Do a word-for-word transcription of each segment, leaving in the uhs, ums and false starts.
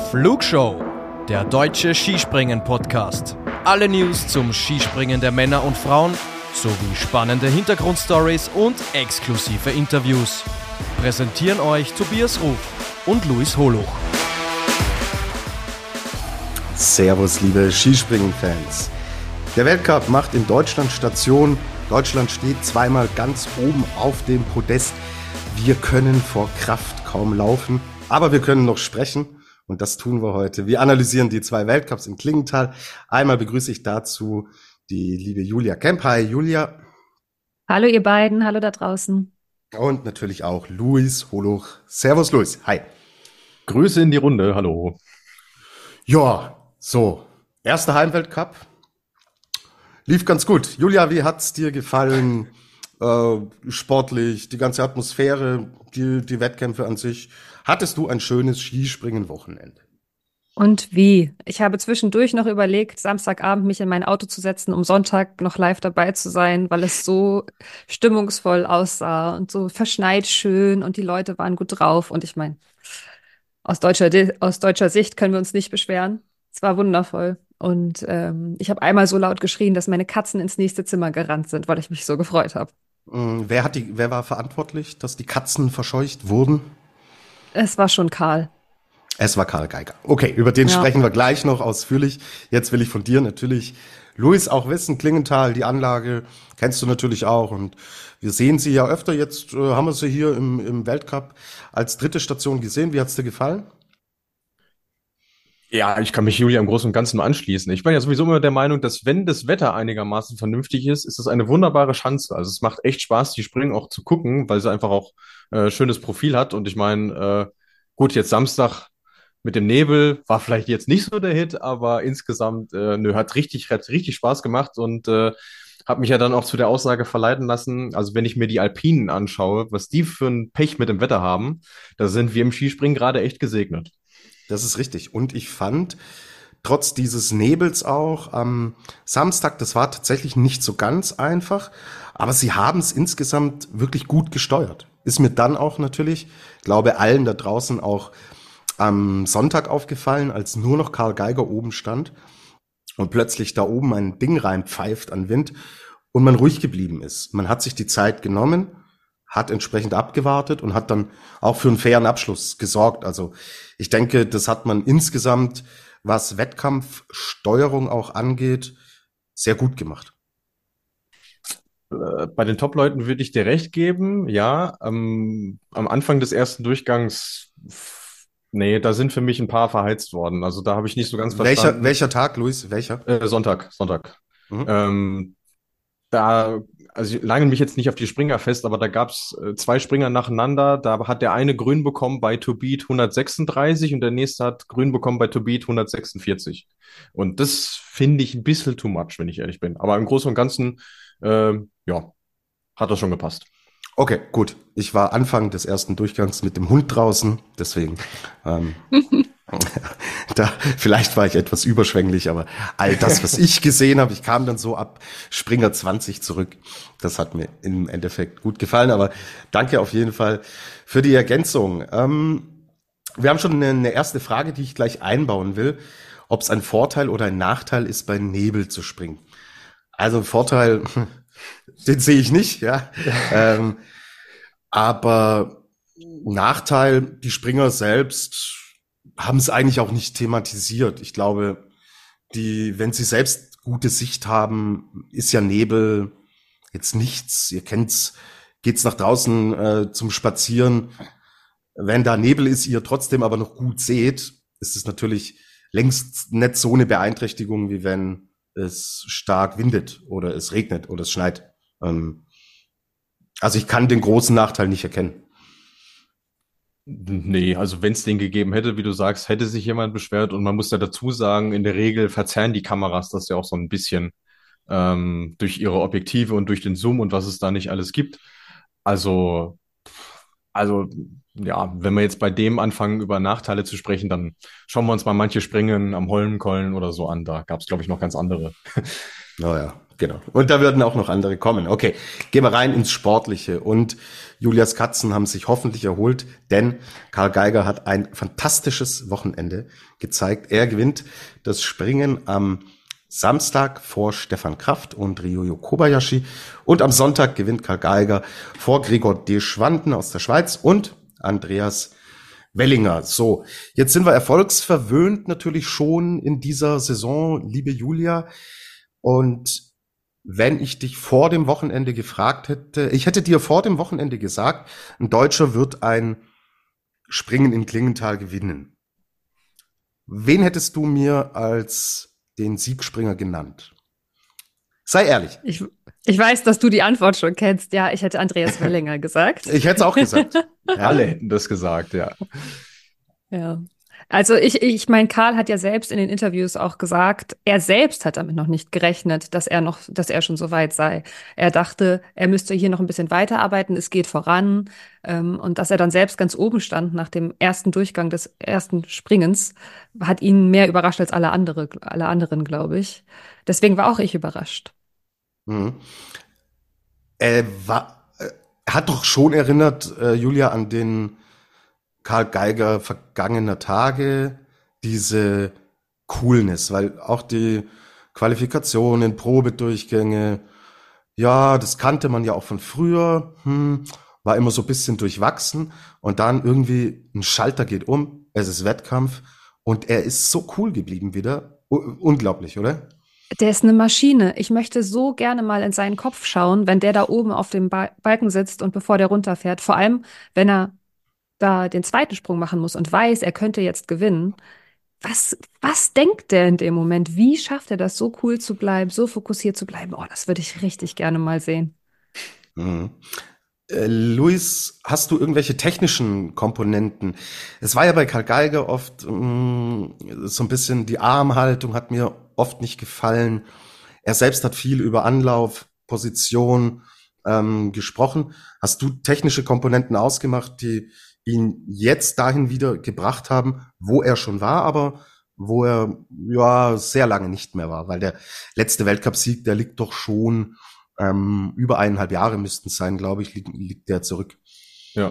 Flugshow, der deutsche Skispringen-Podcast. Alle News zum Skispringen der Männer und Frauen sowie spannende Hintergrundstories und exklusive Interviews. Präsentieren euch Tobias Ruf und Luis Holuch. Servus, liebe Skispringen-Fans. Der Weltcup macht in Deutschland Station. Deutschland steht zweimal ganz oben auf dem Podest. Wir können vor Kraft kaum laufen, aber wir können noch sprechen. Und das tun wir heute. Wir analysieren die zwei Weltcups in Klingenthal. Einmal begrüße ich dazu die liebe Julia Kemp. Hi, Julia. Hallo ihr beiden, hallo da draußen. Und natürlich auch Luis Holuch. Servus, Luis. Hi. Grüße in die Runde, hallo. Ja, so, erster Heimweltcup. Lief ganz gut. Julia, wie hat's dir gefallen? Äh, sportlich, die ganze Atmosphäre, die, die Wettkämpfe an sich. Hattest du ein schönes Skispringen-Wochenende? Und wie? Ich habe zwischendurch noch überlegt, Samstagabend mich in mein Auto zu setzen, um Sonntag noch live dabei zu sein, weil es so stimmungsvoll aussah und so verschneit schön und die Leute waren gut drauf. Und ich meine, aus deutscher, aus deutscher Sicht können wir uns nicht beschweren. Es war wundervoll. Und ähm, ich habe einmal so laut geschrien, dass meine Katzen ins nächste Zimmer gerannt sind, weil ich mich so gefreut habe. Wer hat die, wer war verantwortlich, dass die Katzen verscheucht wurden? Es war schon Karl. Es war Karl Geiger. Okay, über den ja. sprechen wir gleich noch ausführlich. Jetzt will ich von dir natürlich, Luis, auch wissen, Klingenthal, die Anlage kennst du natürlich auch. Und wir sehen sie ja öfter. Jetzt äh, haben wir sie hier im, im Weltcup als dritte Station gesehen. Wie hat's dir gefallen? Ja, ich kann mich Julia im Großen und Ganzen nur anschließen. Ich bin ja sowieso immer der Meinung, dass wenn das Wetter einigermaßen vernünftig ist, ist das eine wunderbare Chance. Also es macht echt Spaß, die Springen auch zu gucken, weil sie einfach auch äh, schönes Profil hat. Und ich meine, äh, gut, jetzt Samstag mit dem Nebel war vielleicht jetzt nicht so der Hit, aber insgesamt äh, nö, hat richtig, hat richtig Spaß gemacht und äh, habe mich ja dann auch zu der Aussage verleiten lassen, also wenn ich mir die Alpinen anschaue, was die für ein Pech mit dem Wetter haben, da sind wir im Skispringen gerade echt gesegnet. Das ist richtig. Und ich fand, trotz dieses Nebels auch am Samstag, das war tatsächlich nicht so ganz einfach, aber sie haben es insgesamt wirklich gut gesteuert. Ist mir dann auch natürlich, glaube allen da draußen auch am Sonntag aufgefallen, als nur noch Karl Geiger oben stand und plötzlich da oben ein Ding reinpfeift an Wind und man ruhig geblieben ist. Man hat sich die Zeit genommen, hat entsprechend abgewartet und hat dann auch für einen fairen Abschluss gesorgt. Also ich denke, das hat man insgesamt, was Wettkampfsteuerung auch angeht, sehr gut gemacht. Bei den Top-Leuten würde ich dir recht geben, ja. Ähm, am Anfang des ersten Durchgangs, nee, da sind für mich ein paar verheizt worden. Also da habe ich nicht so ganz verstanden. Welcher, welcher Tag, Luis? Welcher? Äh, Sonntag, Sonntag. Mhm. Ähm, da Also ich lange mich jetzt nicht auf die Springer fest, aber da gab's äh, zwei Springer nacheinander. Da hat der eine grün bekommen bei To Beat hundertsechsunddreißig und der nächste hat grün bekommen bei To Beat hundertsechsundvierzig. Und das finde ich ein bisschen too much, wenn ich ehrlich bin. Aber im Großen und Ganzen, äh, ja, hat das schon gepasst. Okay, gut. Ich war Anfang des ersten Durchgangs mit dem Hund draußen, deswegen ähm, da vielleicht war ich etwas überschwänglich, aber all das, was ich gesehen habe, ich kam dann so ab Springer zwanzig zurück. Das hat mir im Endeffekt gut gefallen, aber danke auf jeden Fall für die Ergänzung. Ähm, wir haben schon eine, eine erste Frage, die ich gleich einbauen will, ob es ein Vorteil oder ein Nachteil ist, bei Nebel zu springen. Also Vorteil, den sehe ich nicht, ja. ähm, aber Nachteil, die Springer selbst haben es eigentlich auch nicht thematisiert. Ich glaube, die, wenn sie selbst gute Sicht haben, ist ja Nebel jetzt nichts. Ihr kennt's, geht's nach draußen äh, zum Spazieren. Wenn da Nebel ist, ihr trotzdem aber noch gut seht, ist es natürlich längst nicht so eine Beeinträchtigung, wie wenn es stark windet oder es regnet oder es schneit. Ähm, also ich kann den großen Nachteil nicht erkennen. Nee, also wenn es den gegeben hätte, wie du sagst, hätte sich jemand beschwert und man muss ja dazu sagen, in der Regel verzerren die Kameras das ja auch so ein bisschen ähm, durch ihre Objektive und durch den Zoom und was es da nicht alles gibt. Also, also ja, wenn wir jetzt bei dem anfangen, über Nachteile zu sprechen, dann schauen wir uns mal manche Springen am Holmenkollen oder so an. Da gab es, glaube ich, noch ganz andere. Naja, Genau. Und da würden auch noch andere kommen. Okay, gehen wir rein ins Sportliche. Und Julias Katzen haben sich hoffentlich erholt, denn Karl Geiger hat ein fantastisches Wochenende gezeigt. Er gewinnt das Springen am Samstag vor Stefan Kraft und Ryoyo Kobayashi. Und am Sonntag gewinnt Karl Geiger vor Gregor Deschwanden aus der Schweiz und Andreas Wellinger. So, jetzt sind wir erfolgsverwöhnt natürlich schon in dieser Saison, liebe Julia. Und wenn ich dich vor dem Wochenende gefragt hätte, ich hätte dir vor dem Wochenende gesagt, ein Deutscher wird ein Springen in Klingenthal gewinnen. Wen hättest du mir als den Siegspringer genannt? Sei ehrlich. Ich, ich weiß, dass du die Antwort schon kennst. Ja, ich hätte Andreas Wellinger gesagt. Ich hätte es auch gesagt. Ja. Alle hätten das gesagt, ja. Ja. Also ich, ich meine, Karl hat ja selbst in den Interviews auch gesagt, er selbst hat damit noch nicht gerechnet, dass er noch, dass er schon so weit sei. Er dachte, er müsste hier noch ein bisschen weiterarbeiten, es geht voran. Ähm, und dass er dann selbst ganz oben stand nach dem ersten Durchgang des ersten Springens, hat ihn mehr überrascht als alle andere, alle anderen, glaube ich. Deswegen war auch ich überrascht. Mhm. Er war, er hat doch schon erinnert, äh, Julia, an den Karl Geiger vergangener Tage, diese Coolness, weil auch die Qualifikationen, Probedurchgänge, ja, das kannte man ja auch von früher, hm, war immer so ein bisschen durchwachsen und dann irgendwie ein Schalter geht um, es ist Wettkampf und er ist so cool geblieben wieder. U- unglaublich, oder? Der ist eine Maschine. Ich möchte so gerne mal in seinen Kopf schauen, wenn der da oben auf dem ba Balken sitzt und bevor der runterfährt. Vor allem, wenn er da den zweiten Sprung machen muss und weiß, er könnte jetzt gewinnen. Was, was denkt der in dem Moment? Wie schafft er das, so cool zu bleiben, so fokussiert zu bleiben? Oh, das würde ich richtig gerne mal sehen. Mhm. Äh, Luis, hast du irgendwelche technischen Komponenten? Es war ja bei Karl Geiger oft mh, so ein bisschen die Armhaltung hat mir oft nicht gefallen. Er selbst hat viel über Anlauf, Position ähm, gesprochen. Hast du technische Komponenten ausgemacht, die ihn jetzt dahin wieder gebracht haben, wo er schon war, aber wo er ja sehr lange nicht mehr war? Weil der letzte Weltcupsieg, der liegt doch schon ähm, über eineinhalb Jahre müssten es sein, glaube ich, liegt, liegt der zurück. Ja.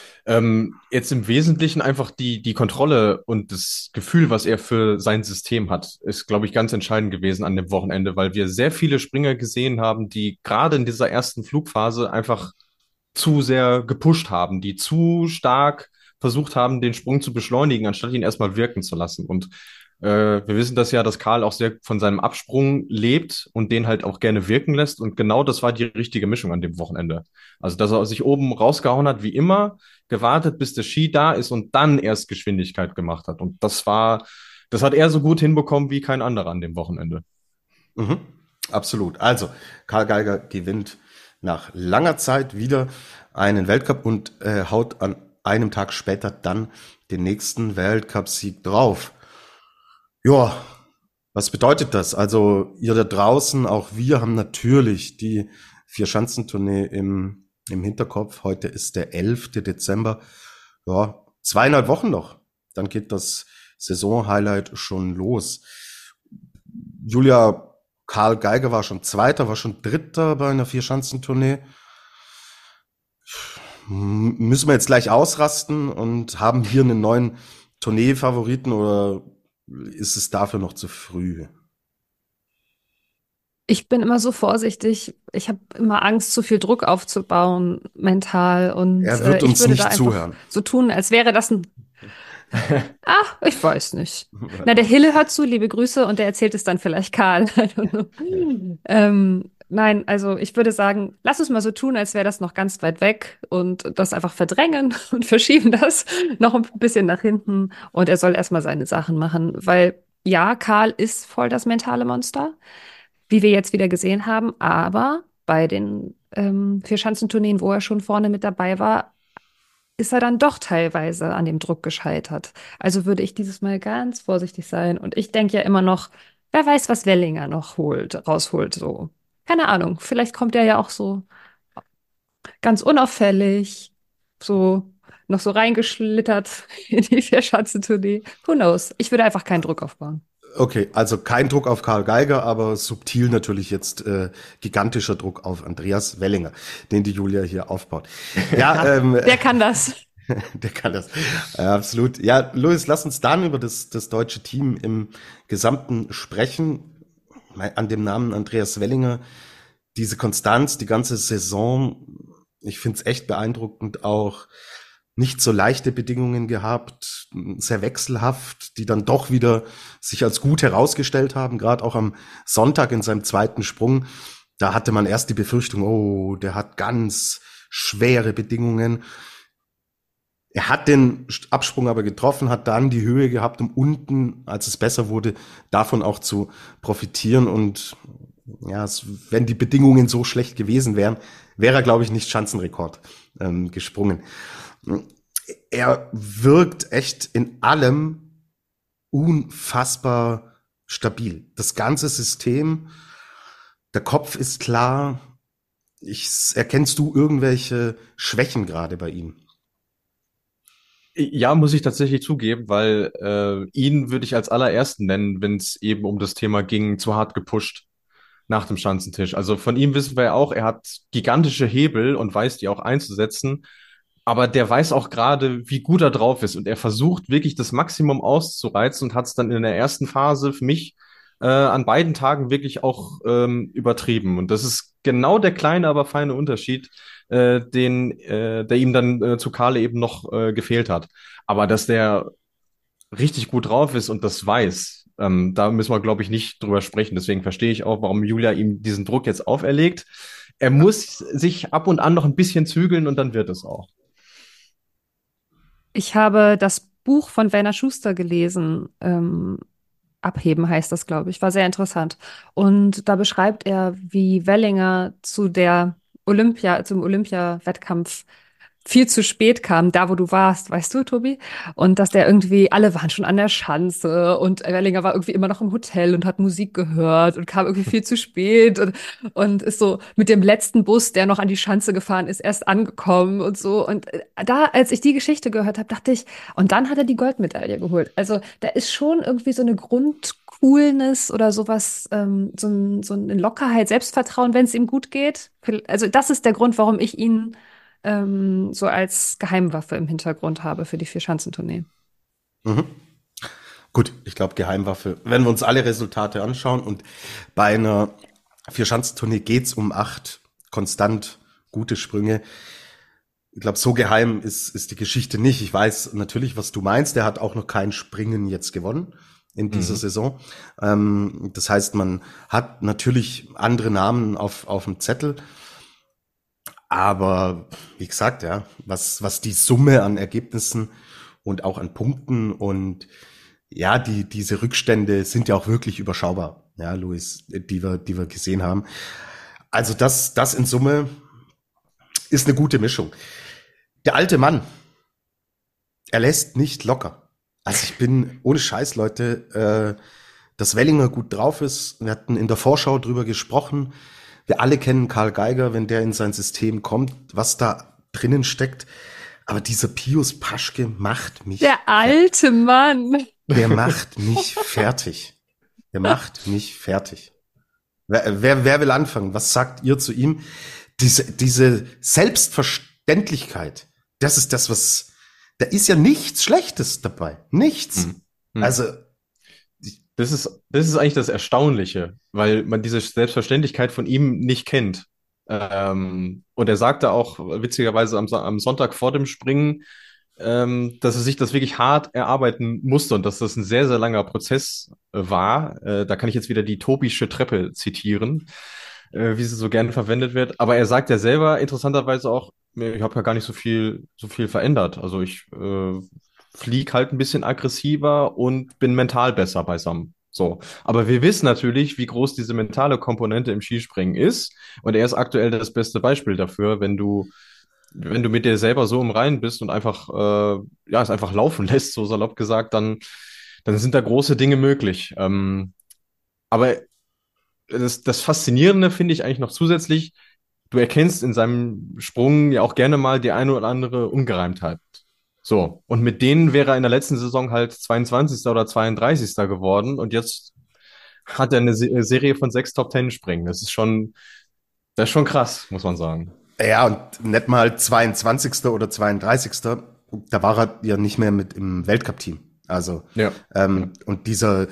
Ähm, jetzt im Wesentlichen einfach die, die Kontrolle und das Gefühl, was er für sein System hat, ist, glaube ich, ganz entscheidend gewesen an dem Wochenende, weil wir sehr viele Springer gesehen haben, die gerade in dieser ersten Flugphase einfach zu sehr gepusht haben, die zu stark versucht haben, den Sprung zu beschleunigen, anstatt ihn erstmal wirken zu lassen. Und äh, wir wissen das ja, dass Karl auch sehr von seinem Absprung lebt und den halt auch gerne wirken lässt. Und genau das war die richtige Mischung an dem Wochenende. Also, dass er sich oben rausgehauen hat, wie immer, gewartet, bis der Ski da ist und dann erst Geschwindigkeit gemacht hat. Und das war, das hat er so gut hinbekommen wie kein anderer an dem Wochenende. Mhm, absolut. Also, Karl Geiger gewinnt nach langer Zeit wieder einen Weltcup und äh, haut an einem Tag später dann den nächsten Weltcupsieg drauf. Ja, was bedeutet das? Also ihr da draußen, auch wir haben natürlich die Vier-Schanzentournee im, im Hinterkopf. Heute ist der elfte Dezember. Ja, zweieinhalb Wochen noch. Dann geht das Saisonhighlight schon los. Julia, Karl Geiger war schon Zweiter, war schon Dritter bei einer Vier-Schanzentournee. M- Müssen wir jetzt gleich ausrasten und haben hier einen neuen Tournee-Favoriten oder ist es dafür noch zu früh? Ich bin immer so vorsichtig. Ich habe immer Angst, zu viel Druck aufzubauen, mental. Und Er äh, wird ich uns würde da nicht einfach zuhören. so tun, als wäre das ein. Ach, ich weiß nicht. Na, der Hille hört zu, liebe Grüße, und der erzählt es dann vielleicht Karl. I don't know. ähm, nein, also ich würde sagen, lass uns mal so tun, als wäre das noch ganz weit weg und das einfach verdrängen und verschieben das noch ein bisschen nach hinten. Und er soll erstmal seine Sachen machen, weil ja, Karl ist voll das mentale Monster, wie wir jetzt wieder gesehen haben, aber bei den ähm, Vierschanzentourneen, wo er schon vorne mit dabei war, ist er dann doch teilweise an dem Druck gescheitert. Also würde ich dieses Mal ganz vorsichtig sein. Und ich denke ja immer noch, wer weiß, was Wellinger noch holt, rausholt, so. Keine Ahnung, vielleicht kommt er ja auch so ganz unauffällig, so noch so reingeschlittert in die Vierschanzentournee. Who knows? Ich würde einfach keinen Druck aufbauen. Okay, also kein Druck auf Karl Geiger, aber subtil natürlich jetzt äh, gigantischer Druck auf Andreas Wellinger, den die Julia hier aufbaut. Ja, ähm, Der kann das. der kann das. Ja, absolut. Ja, Louis, lass uns dann über das, das deutsche Team im Gesamten sprechen. An dem Namen Andreas Wellinger, diese Konstanz, die ganze Saison, ich finde es echt beeindruckend, auch nicht so leichte Bedingungen gehabt, sehr wechselhaft, die dann doch wieder sich als gut herausgestellt haben, gerade auch am Sonntag in seinem zweiten Sprung. Da hatte man erst die Befürchtung, oh, der hat ganz schwere Bedingungen. Er hat den Absprung aber getroffen, hat dann die Höhe gehabt, um unten, als es besser wurde, davon auch zu profitieren. Und ja, es, wenn die Bedingungen so schlecht gewesen wären, wäre er, glaube ich, nicht Schanzenrekord ähm, gesprungen. Er wirkt echt in allem unfassbar stabil. Das ganze System, der Kopf ist klar. Ich, erkennst du irgendwelche Schwächen gerade bei ihm? Ja, muss ich tatsächlich zugeben, weil äh, ihn würde ich als allerersten nennen, wenn es eben um das Thema ging, zu hart gepusht nach dem Schanzentisch. Also von ihm wissen wir ja auch, er hat gigantische Hebel und weiß die auch einzusetzen. Aber der weiß auch gerade, wie gut er drauf ist. Und er versucht wirklich das Maximum auszureizen und hat es dann in der ersten Phase für mich äh, an beiden Tagen wirklich auch ähm, übertrieben. Und das ist genau der kleine, aber feine Unterschied, äh, den, äh, der ihm dann äh, zu Kahle eben noch äh, gefehlt hat. Aber dass der richtig gut drauf ist und das weiß, ähm, da müssen wir, glaube ich, nicht drüber sprechen. Deswegen verstehe ich auch, warum Julia ihm diesen Druck jetzt auferlegt. Er muss sich ab und an noch ein bisschen zügeln und dann wird es auch. Ich habe das Buch von Werner Schuster gelesen. Ähm, Abheben heißt das, glaube ich. War sehr interessant. Und da beschreibt er, wie Wellinger zu der Olympia, zum Olympia-Wettkampf viel zu spät kam, da wo du warst, weißt du, Tobi? Und dass der irgendwie, alle waren schon an der Schanze und Wellinger war irgendwie immer noch im Hotel und hat Musik gehört und kam irgendwie viel zu spät und, und ist so mit dem letzten Bus, der noch an die Schanze gefahren ist, erst angekommen und so. Und da, als ich die Geschichte gehört habe, dachte ich, und dann hat er die Goldmedaille geholt. Also da ist schon irgendwie so eine Grundcoolness oder sowas, ähm, so, ein, so eine Lockerheit, Selbstvertrauen, wenn es ihm gut geht. Also das ist der Grund, warum ich ihn ähm, so als Geheimwaffe im Hintergrund habe für die Vier-Schanzentournee. Mhm. Gut, ich glaube Geheimwaffe. Wenn wir uns alle Resultate anschauen und bei einer Vier-Schanzentournee geht's um acht konstant gute Sprünge. Ich glaube, so geheim ist, ist die Geschichte nicht. Ich weiß natürlich, was du meinst. Der hat auch noch kein Springen jetzt gewonnen in dieser mhm. Saison. Ähm, das heißt, man hat natürlich andere Namen auf, auf dem Zettel. Aber wie gesagt, ja, was, was die Summe an Ergebnissen und auch an Punkten und ja, die, diese Rückstände sind ja auch wirklich überschaubar, ja, Luis, die wir, die wir gesehen haben. Also das, das in Summe ist eine gute Mischung. Der alte Mann, er lässt nicht locker. Also ich bin, ohne Scheiß, Leute, äh, dass Wellinger gut drauf ist. Wir hatten in der Vorschau drüber gesprochen. Wir alle kennen Karl Geiger, wenn der in sein System kommt, was da drinnen steckt. Aber dieser Pius Paschke macht mich... Der alte Mann. Der macht mich fertig. Der macht mich fertig. Wer, wer, wer will anfangen? Was sagt ihr zu ihm? Diese, diese Selbstverständlichkeit, das ist das, was... Da ist ja nichts Schlechtes dabei. Nichts. Hm. Hm. Also... Das ist, das ist eigentlich das Erstaunliche, weil man diese Selbstverständlichkeit von ihm nicht kennt. Ähm, und er sagte auch witzigerweise am, am Sonntag vor dem Springen, ähm, dass er sich das wirklich hart erarbeiten musste und dass das ein sehr, sehr langer Prozess äh, war. Äh, da kann ich jetzt wieder die Tobische Treppe zitieren, äh, wie sie so gerne verwendet wird. Aber er sagt ja selber interessanterweise auch, ich habe ja gar nicht so viel, so viel verändert. Also ich äh, flieg halt ein bisschen aggressiver und bin mental besser beisammen. So. Aber wir wissen natürlich, wie groß diese mentale Komponente im Skispringen ist. Und er ist aktuell das beste Beispiel dafür, wenn du, wenn du mit dir selber so im Reinen bist und einfach, äh, ja, es einfach laufen lässt, so salopp gesagt, dann, dann sind da große Dinge möglich. Ähm, aber das, das Faszinierende finde ich eigentlich noch zusätzlich, du erkennst in seinem Sprung ja auch gerne mal die eine oder andere Ungereimtheit. So, und mit denen wäre er in der letzten Saison halt zweiundzwanzigster oder zweiunddreißigster geworden und jetzt hat er eine Se Serie von sechs Top Ten Springen. Das ist schon, das ist schon krass, muss man sagen. Ja, und nicht mal zweiundzwanzigster oder zweiunddreißigster Da war er ja nicht mehr mit im Weltcup-Team. Also, Ja. ähm, und dieser,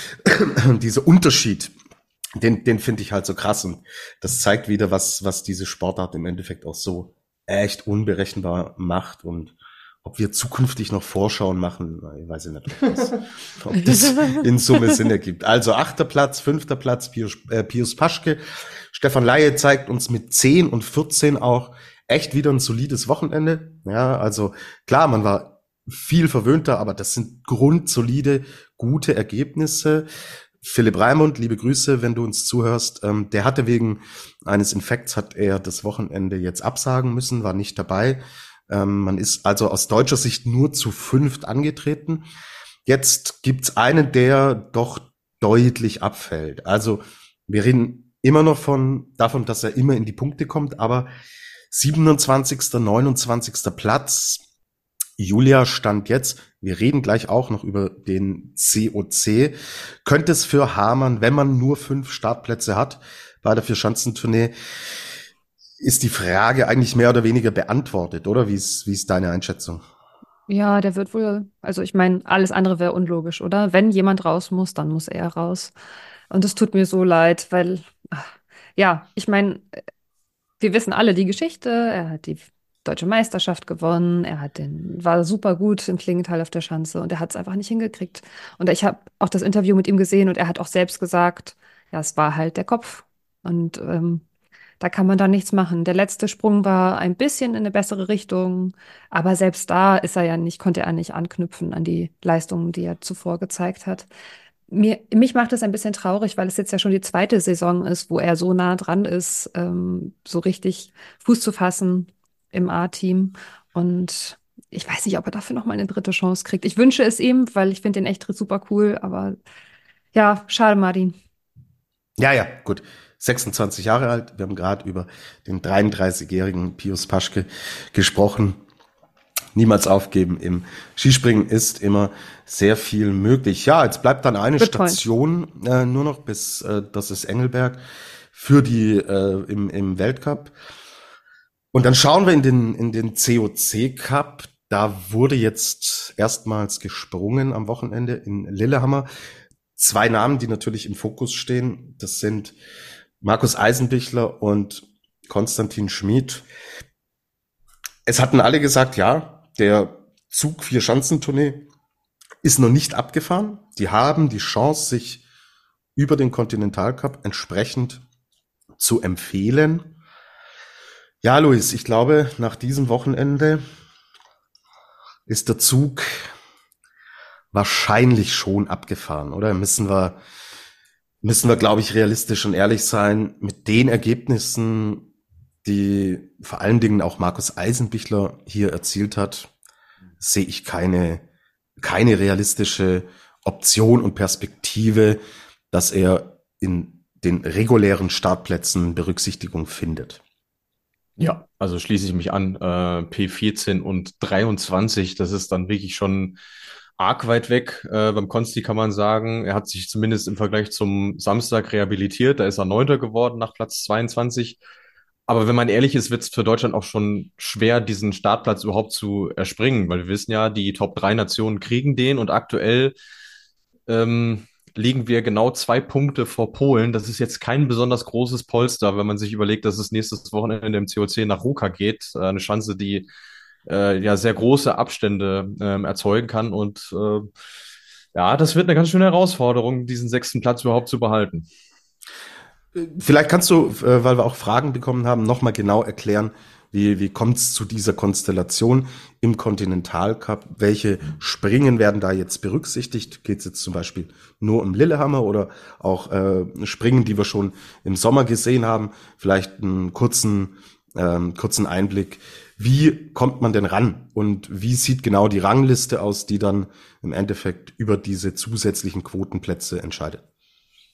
dieser Unterschied, den, den finde ich halt so krass. Und das zeigt wieder, was, was diese Sportart im Endeffekt auch so echt unberechenbar macht. Und ob wir zukünftig noch Vorschauen machen, ich weiß nicht, ob das, ob das in Summe Sinn ergibt. Also achter Platz, fünfter Platz, Pius, äh, Pius Paschke. Stefan Laie zeigt uns mit zehn und vierzehn auch echt wieder ein solides Wochenende. Ja, also klar, man war viel verwöhnter, aber das sind grundsolide, gute Ergebnisse. Philipp Raimund, liebe Grüße, wenn du uns zuhörst. Ähm, der hatte wegen eines Infekts, hat er das Wochenende jetzt absagen müssen, war nicht dabei. Ähm, man ist also aus deutscher Sicht nur zu fünft angetreten. Jetzt gibt's einen, der doch deutlich abfällt. Also wir reden immer noch von davon, dass er immer in die Punkte kommt, aber siebenundzwanzigster, neunundzwanzigster Platz. Julia stand jetzt, wir reden gleich auch noch über den C O C. Könnte es für Hamann, wenn man nur fünf Startplätze hat bei der Vierschanzentournee, ist die Frage eigentlich mehr oder weniger beantwortet, oder? Wie ist, wie ist deine Einschätzung? Ja, der wird wohl, also ich meine, alles andere wäre unlogisch, oder? Wenn jemand raus muss, dann muss er raus. Und es tut mir so leid, weil, ach, ja, ich meine, wir wissen alle die Geschichte. Er hat die Deutsche Meisterschaft gewonnen. Er hat den, war super gut im Klingenthal auf der Schanze und er hat es einfach nicht hingekriegt. Und ich habe auch das Interview mit ihm gesehen und er hat auch selbst gesagt, ja, es war halt der Kopf. Und ähm, da kann man dann nichts machen. Der letzte Sprung war ein bisschen in eine bessere Richtung, aber selbst da ist er ja nicht, konnte er nicht anknüpfen an die Leistungen, die er zuvor gezeigt hat. Mir, mich macht es ein bisschen traurig, weil es jetzt ja schon die zweite Saison ist, wo er so nah dran ist, ähm, so richtig Fuß zu fassen im A-Team. Und ich weiß nicht, ob er dafür noch mal eine dritte Chance kriegt. Ich wünsche es ihm, weil ich finde den echt super cool. Aber ja, schade, Martin. Ja, ja, gut. sechsundzwanzig Jahre alt. Wir haben gerade über den dreiunddreißigjährigen Pius Paschke gesprochen. Niemals aufgeben. Im Skispringen ist immer sehr viel möglich. Ja, jetzt bleibt dann eine Good point. Station äh, nur noch bis, äh, das ist Engelberg, für die äh, im, im Weltcup. Und dann schauen wir in den, in den C O C Cup. Da wurde jetzt erstmals gesprungen am Wochenende in Lillehammer. Zwei Namen, die natürlich im Fokus stehen. Das sind Markus Eisenbichler und Konstantin Schmid. Es hatten alle gesagt, ja, der Zug Vierschanzentournee ist noch nicht abgefahren. Die haben die Chance, sich über den Continental-Cup entsprechend zu empfehlen. Ja, Luis, ich glaube, nach diesem Wochenende ist der Zug wahrscheinlich schon abgefahren, oder? Müssen wir, müssen wir, glaube ich, realistisch und ehrlich sein, mit den Ergebnissen, die vor allen Dingen auch Markus Eisenbichler hier erzielt hat, sehe ich keine, keine realistische Option und Perspektive, dass er in den regulären Startplätzen Berücksichtigung findet. Ja, also schließe ich mich an. Äh, P vierzehn und dreiundzwanzig, das ist dann wirklich schon arg weit weg. Äh, beim Konsti kann man sagen, er hat sich zumindest im Vergleich zum Samstag rehabilitiert. Da ist er Neunter geworden nach Platz zweiundzwanzig. Aber wenn man ehrlich ist, wird es für Deutschland auch schon schwer, diesen Startplatz überhaupt zu erspringen, weil wir wissen ja, die Top drei Nationen kriegen den und aktuell ähm, liegen wir genau zwei Punkte vor Polen. Das ist jetzt kein besonders großes Polster, wenn man sich überlegt, dass es nächstes Wochenende im C O C nach Ruka geht. Äh, eine Chance, die äh, ja sehr große Abstände ähm, erzeugen kann. Und äh, ja, das wird eine ganz schöne Herausforderung, diesen sechsten Platz überhaupt zu behalten. Vielleicht kannst du, äh, weil wir auch Fragen bekommen haben, nochmal genau erklären, wie, wie kommt es zu dieser Konstellation im Continental Cup? Welche Springen werden da jetzt berücksichtigt? Geht es jetzt zum Beispiel nur um Lillehammer oder auch äh, Springen, die wir schon im Sommer gesehen haben? Vielleicht einen kurzen, ähm, kurzen Einblick. Wie kommt man denn ran? Und wie sieht genau die Rangliste aus, die dann im Endeffekt über diese zusätzlichen Quotenplätze entscheidet?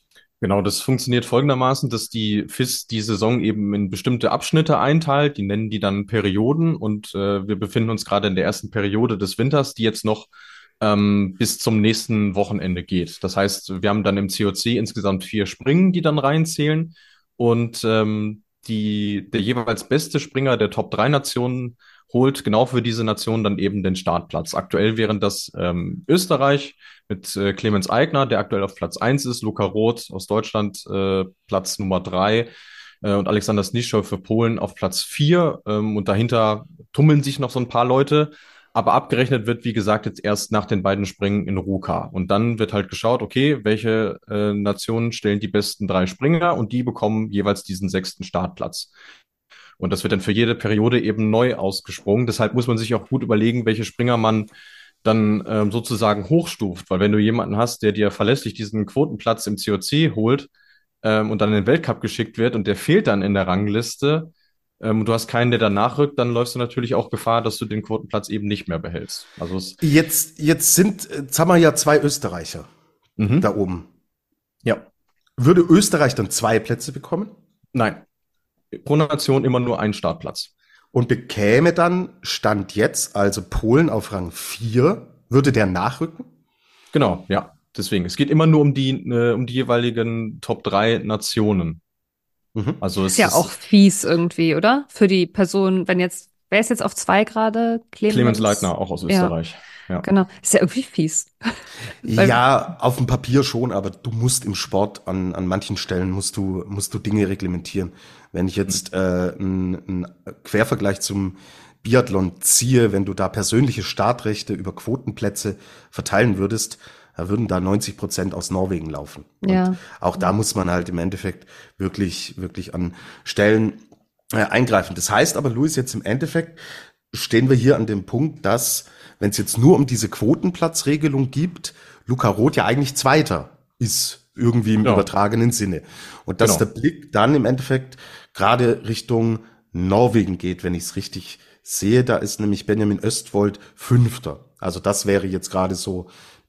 Genau, das funktioniert folgendermaßen, dass die F I S die Saison eben in bestimmte Abschnitte einteilt. Die nennen die dann Perioden und äh, wir befinden uns gerade in der ersten Periode des Winters, die jetzt noch ähm, bis zum nächsten Wochenende geht. Das heißt, wir haben dann im C O C insgesamt vier Springen, die dann reinzählen und ähm, die, der jeweils beste Springer der Top drei Nationen holt genau für diese Nation dann eben den Startplatz. Aktuell wären das ähm, Österreich mit äh, Clemens Eigner, der aktuell auf Platz eins ist, Luca Roth aus Deutschland äh, Platz Nummer drei äh, und Alexander Snischol für Polen auf Platz vier. Ähm, und dahinter tummeln sich noch so ein paar Leute. Aber abgerechnet wird, wie gesagt, jetzt erst nach den beiden Springen in Ruka. Und dann wird halt geschaut, okay, welche äh, Nationen stellen die besten drei Springer und die bekommen jeweils diesen sechsten Startplatz. Und das wird dann für jede Periode eben neu ausgesprungen. Deshalb muss man sich auch gut überlegen, welche Springer man dann ähm, sozusagen hochstuft. Weil wenn du jemanden hast, der dir verlässlich diesen Quotenplatz im C O C holt ähm, und dann in den Weltcup geschickt wird und der fehlt dann in der Rangliste ähm, und du hast keinen, der danach rückt, dann läufst du natürlich auch Gefahr, dass du den Quotenplatz eben nicht mehr behältst. Also es Jetzt, jetzt sind, jetzt haben wir ja zwei Österreicher mhm. da oben. Ja. Würde Österreich dann zwei Plätze bekommen? Nein. Pro Nation immer nur einen Startplatz. Und bekäme dann Stand jetzt, also Polen auf Rang vier, würde der nachrücken? Genau, ja. Deswegen. Es geht immer nur um die, äh, um die jeweiligen Top drei Nationen. Mhm. Also es Ist ja ist auch fies irgendwie, oder? Für die Person, wenn jetzt, wer ist jetzt auf zwei gerade? Clemens? Clemens Leitner, auch aus Ja, Österreich. Ja. genau. Ist ja irgendwie fies. Weil- Ja, auf dem Papier schon, aber du musst im Sport an, an manchen Stellen musst du, musst du Dinge reglementieren. Wenn ich jetzt äh, einen Quervergleich zum Biathlon ziehe, wenn du da persönliche Startrechte über Quotenplätze verteilen würdest, da würden da neunzig Prozent aus Norwegen laufen. Und Ja. auch da muss man halt im Endeffekt wirklich, wirklich an Stellen äh, eingreifen. Das heißt aber, Luis, jetzt im Endeffekt stehen wir hier an dem Punkt, dass, wenn es jetzt nur um diese Quotenplatzregelung gibt, Luca Roth ja eigentlich Zweiter ist, irgendwie im Ja. übertragenen Sinne. Und dass Genau. der Blick dann im Endeffekt gerade Richtung Norwegen geht, wenn ich es richtig sehe. Da ist nämlich Benjamin Östwold Fünfter. Also das wäre jetzt gerade so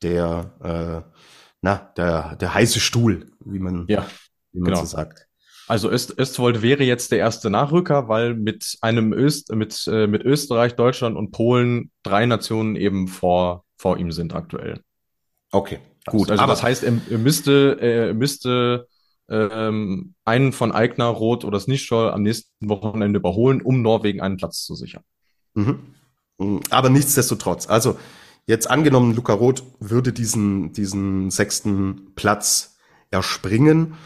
der, äh, na, der, der heiße Stuhl, wie man, Ja, wie man genau. so sagt. Also Öst, Östwold wäre jetzt der erste Nachrücker, weil mit einem Öst, mit, äh, mit Österreich, Deutschland und Polen drei Nationen eben vor, vor ihm sind aktuell. Okay, gut. Also aber das heißt, er, er müsste, er müsste ähm, einen von Eigner, Roth oder Snischol am nächsten Wochenende überholen, um Norwegen einen Platz zu sichern. Mhm. Mhm. Aber nichtsdestotrotz, also jetzt angenommen, Luca Roth würde diesen, diesen sechsten Platz erspringen,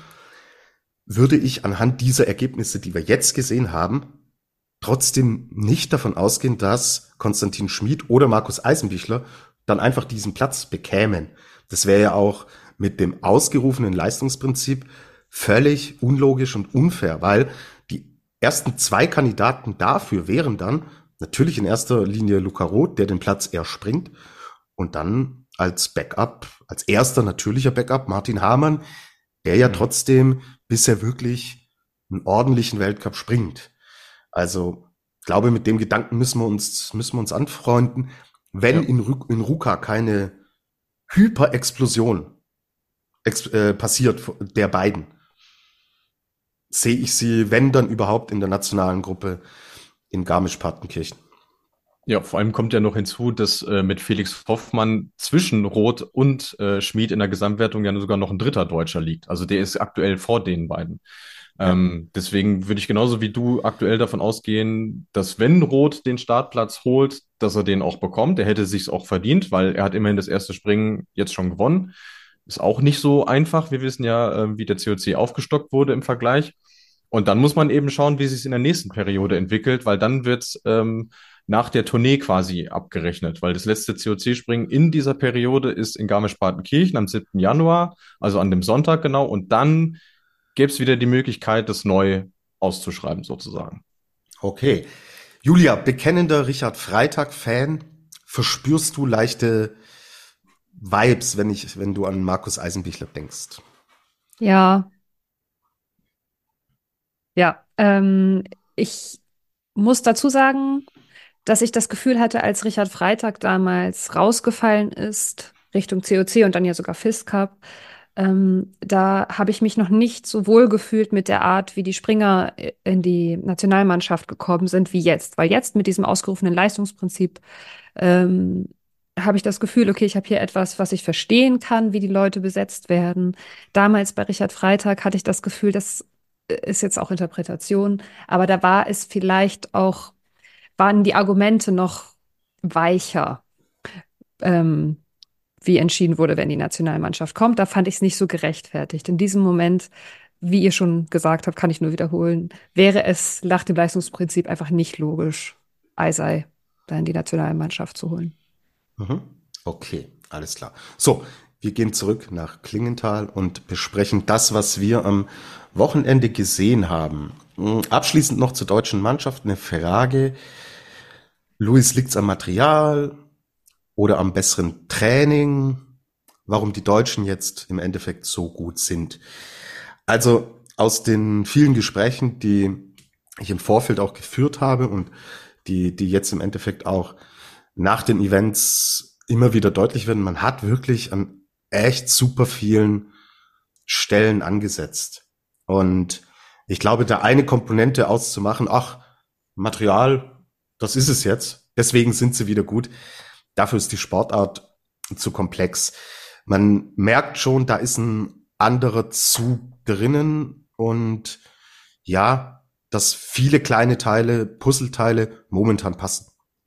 würde ich anhand dieser Ergebnisse, die wir jetzt gesehen haben, trotzdem nicht davon ausgehen, dass Konstantin Schmid oder Markus Eisenbichler dann einfach diesen Platz bekämen. Das wäre ja auch mit dem ausgerufenen Leistungsprinzip völlig unlogisch und unfair, weil die ersten zwei Kandidaten dafür wären dann natürlich in erster Linie Luca Roth, der den Platz erspringt, und dann als Backup, als erster natürlicher Backup Martin Hamann, der ja Mhm. trotzdem bisher wirklich einen ordentlichen Weltcup springt. Also, ich glaube, mit dem Gedanken müssen wir uns, müssen wir uns anfreunden. Wenn Ja. in, Ru- in Ruka keine Hyperexplosion ex äh, passiert der beiden, sehe ich sie, wenn dann überhaupt, in der nationalen Gruppe in Garmisch-Partenkirchen. Ja, vor allem kommt ja noch hinzu, dass äh, mit Felix Hoffmann zwischen Roth und äh, Schmid in der Gesamtwertung ja sogar noch ein dritter Deutscher liegt. Also der ist aktuell vor den beiden. Ja. Ähm, deswegen würde ich genauso wie du aktuell davon ausgehen, dass wenn Roth den Startplatz holt, dass er den auch bekommt. Er hätte sich's auch verdient, weil er hat immerhin das erste Springen jetzt schon gewonnen. Ist auch nicht so einfach. Wir wissen ja, äh, wie der C O C aufgestockt wurde im Vergleich. Und dann muss man eben schauen, wie sich in der nächsten Periode entwickelt, weil dann wird ähm, nach der Tournee quasi abgerechnet, weil das letzte C O C-Springen in dieser Periode ist in Garmisch-Partenkirchen am siebten Januar, also an dem Sonntag genau, und dann gäbe es wieder die Möglichkeit, das neu auszuschreiben sozusagen. Okay. Julia, bekennender Richard Freitag-Fan, verspürst du leichte Vibes, wenn ich, wenn du an Markus Eisenbichler denkst? Ja, ja. Ähm, ich muss dazu sagen, dass ich das Gefühl hatte, als Richard Freitag damals rausgefallen ist, Richtung C O C und dann ja sogar F I S Cup, Ähm, da habe ich mich noch nicht so wohl gefühlt mit der Art, wie die Springer in die Nationalmannschaft gekommen sind, wie jetzt. Weil jetzt mit diesem ausgerufenen Leistungsprinzip ähm, habe ich das Gefühl, okay, ich habe hier etwas, was ich verstehen kann, wie die Leute besetzt werden. Damals bei Richard Freitag hatte ich das Gefühl, das ist jetzt auch Interpretation, aber da war es vielleicht auch, waren die Argumente noch weicher. Ähm, wie entschieden wurde, wenn die Nationalmannschaft kommt. Da fand ich es nicht so gerechtfertigt. In diesem Moment, wie ihr schon gesagt habt, kann ich nur wiederholen, wäre es nach dem Leistungsprinzip einfach nicht logisch, Eisei da in die Nationalmannschaft zu holen. Mhm. Okay, alles klar. So, wir gehen zurück nach Klingenthal und besprechen das, was wir am Wochenende gesehen haben. Abschließend noch zur deutschen Mannschaft eine Frage. Luis, liegt's am Material oder am besseren Training? Warum die Deutschen jetzt im Endeffekt so gut sind? Also aus den vielen Gesprächen, die ich im Vorfeld auch geführt habe und die, die jetzt im Endeffekt auch nach den Events immer wieder deutlich werden, man hat wirklich an echt super vielen Stellen angesetzt. Und ich glaube, da eine Komponente auszumachen, ach, Material, das ist es jetzt, deswegen sind sie wieder gut, dafür ist die Sportart zu komplex. Man merkt schon, da ist ein anderer Zug drinnen und ja, dass viele kleine Teile, Puzzleteile momentan passen.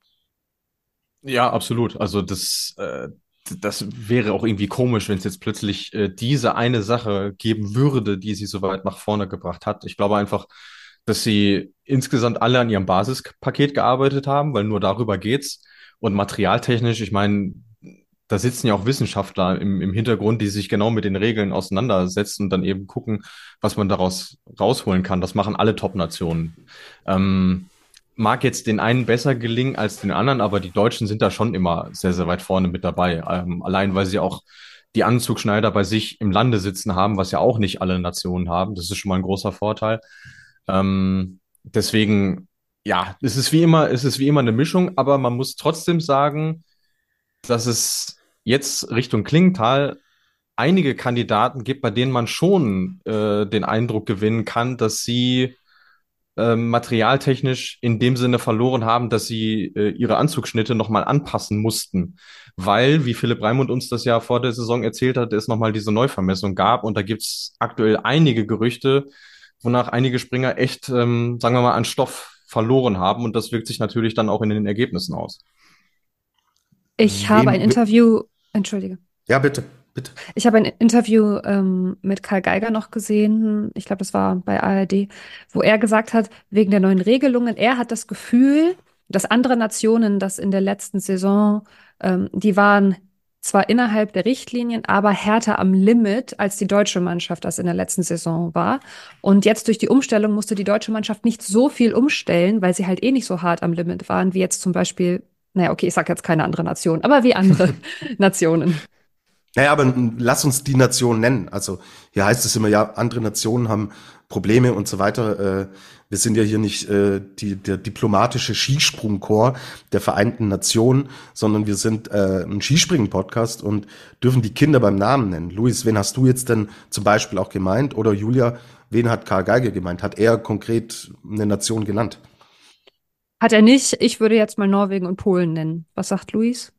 Ja, absolut. Also das, äh, das wäre auch irgendwie komisch, wenn es jetzt plötzlich äh, diese eine Sache geben würde, die sie so weit nach vorne gebracht hat. Ich glaube einfach, dass sie insgesamt alle an ihrem Basispaket gearbeitet haben, weil nur darüber geht's. Und materialtechnisch, ich meine, da sitzen ja auch Wissenschaftler im, im Hintergrund, die sich genau mit den Regeln auseinandersetzen und dann eben gucken, was man daraus rausholen kann. Das machen alle Top-Nationen. Ähm, mag jetzt den einen besser gelingen als den anderen, aber die Deutschen sind da schon immer sehr, sehr weit vorne mit dabei. Ähm, allein, weil sie auch die Anzugschneider bei sich im Lande sitzen haben, was ja auch nicht alle Nationen haben. Das ist schon mal ein großer Vorteil. Ähm, deswegen, ja, es ist wie immer, es ist wie immer eine Mischung, aber man muss trotzdem sagen, dass es jetzt Richtung Klingenthal einige Kandidaten gibt, bei denen man schon äh, den Eindruck gewinnen kann, dass sie ähm, materialtechnisch in dem Sinne verloren haben, dass sie äh, ihre Anzugschnitte nochmal anpassen mussten. Weil, wie Philipp Raimund uns das ja vor der Saison erzählt hat, es nochmal diese Neuvermessung gab und da gibt's aktuell einige Gerüchte, wonach einige Springer echt, ähm, sagen wir mal, an Stoff verloren haben und das wirkt sich natürlich dann auch in den Ergebnissen aus. Ich habe ein Wen, Interview, entschuldige. ja, bitte, bitte. Ich habe ein Interview ähm, mit Karl Geiger noch gesehen, ich glaube, das war bei A R D, wo er gesagt hat, wegen der neuen Regelungen, er hat das Gefühl, dass andere Nationen das in der letzten Saison, ähm, die waren zwar innerhalb der Richtlinien, aber härter am Limit, als die deutsche Mannschaft das in der letzten Saison war. Und jetzt durch die Umstellung musste die deutsche Mannschaft nicht so viel umstellen, weil sie halt eh nicht so hart am Limit waren, wie jetzt zum Beispiel, naja, okay, ich sage jetzt keine andere Nation, aber wie andere Nationen. Naja, aber n- lass uns die Nation nennen. Also hier heißt es immer, ja, andere Nationen haben Probleme und so weiter. Äh, wir sind ja hier nicht äh, die, der diplomatische Skisprungchor der Vereinten Nationen, sondern wir sind äh, ein Skispringen-Podcast und dürfen die Kinder beim Namen nennen. Luis, wen hast du jetzt denn zum Beispiel auch gemeint? Oder Julia, wen hat Karl Geiger gemeint? Hat er konkret eine Nation genannt? Hat er nicht. Ich würde jetzt mal Norwegen und Polen nennen. Was sagt Luis?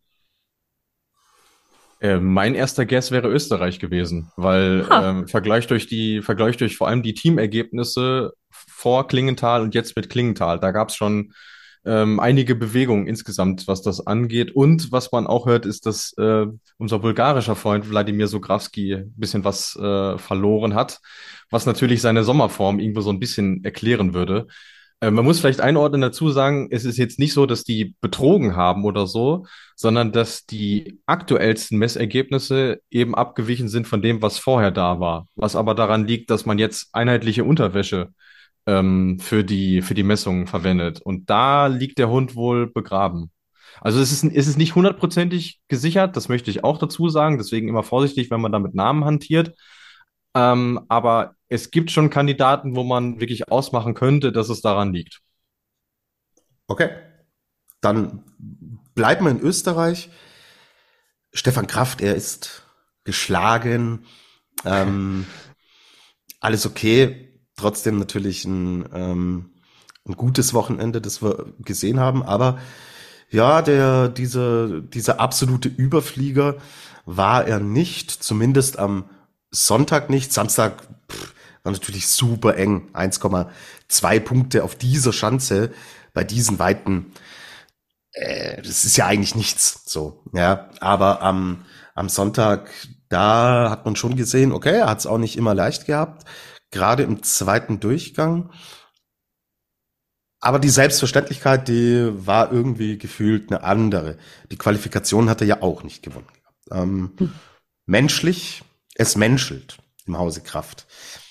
Äh, mein erster Guess wäre Österreich gewesen, weil Ha. ähm, Vergleich durch die, Vergleich durch vor allem die Teamergebnisse vor Klingenthal und jetzt mit Klingenthal, da gab es schon ähm, einige Bewegungen insgesamt, was das angeht. Und was man auch hört, ist, dass äh, unser bulgarischer Freund Wladimir Sogravski ein bisschen was äh, verloren hat, was natürlich seine Sommerform irgendwo so ein bisschen erklären würde. Äh, man muss vielleicht einordnen dazu sagen, es ist jetzt nicht so, dass die betrogen haben oder so, sondern dass die aktuellsten Messergebnisse eben abgewichen sind von dem, was vorher da war. Was aber daran liegt, dass man jetzt einheitliche Unterwäsche ähm, für die, für die Messungen verwendet. Und da liegt der Hund wohl begraben. Also es ist, es ist nicht hundertprozentig gesichert, das möchte ich auch dazu sagen. Deswegen immer vorsichtig, wenn man da mit Namen hantiert. Ähm, aber es gibt schon Kandidaten, wo man wirklich ausmachen könnte, dass es daran liegt. Okay, dann bleiben wir in Österreich. Stefan Kraft, er ist geschlagen. Ähm, alles okay, trotzdem natürlich ein, ähm, ein gutes Wochenende, das wir gesehen haben, aber ja, der, dieser, dieser absolute Überflieger war er nicht, zumindest am Sonntag nicht. Samstag pff, war natürlich super eng, eins Komma zwei Punkte auf dieser Schanze bei diesen Weiten. Äh, das ist ja eigentlich nichts, so, ja, aber am, am Sonntag, da hat man schon gesehen, okay, er hat es auch nicht immer leicht gehabt, gerade im zweiten Durchgang. Aber die Selbstverständlichkeit, die war irgendwie gefühlt eine andere. Die Qualifikation hat er ja auch nicht gewonnen gehabt. Ähm, menschlich, es menschelt im Hause Kraft.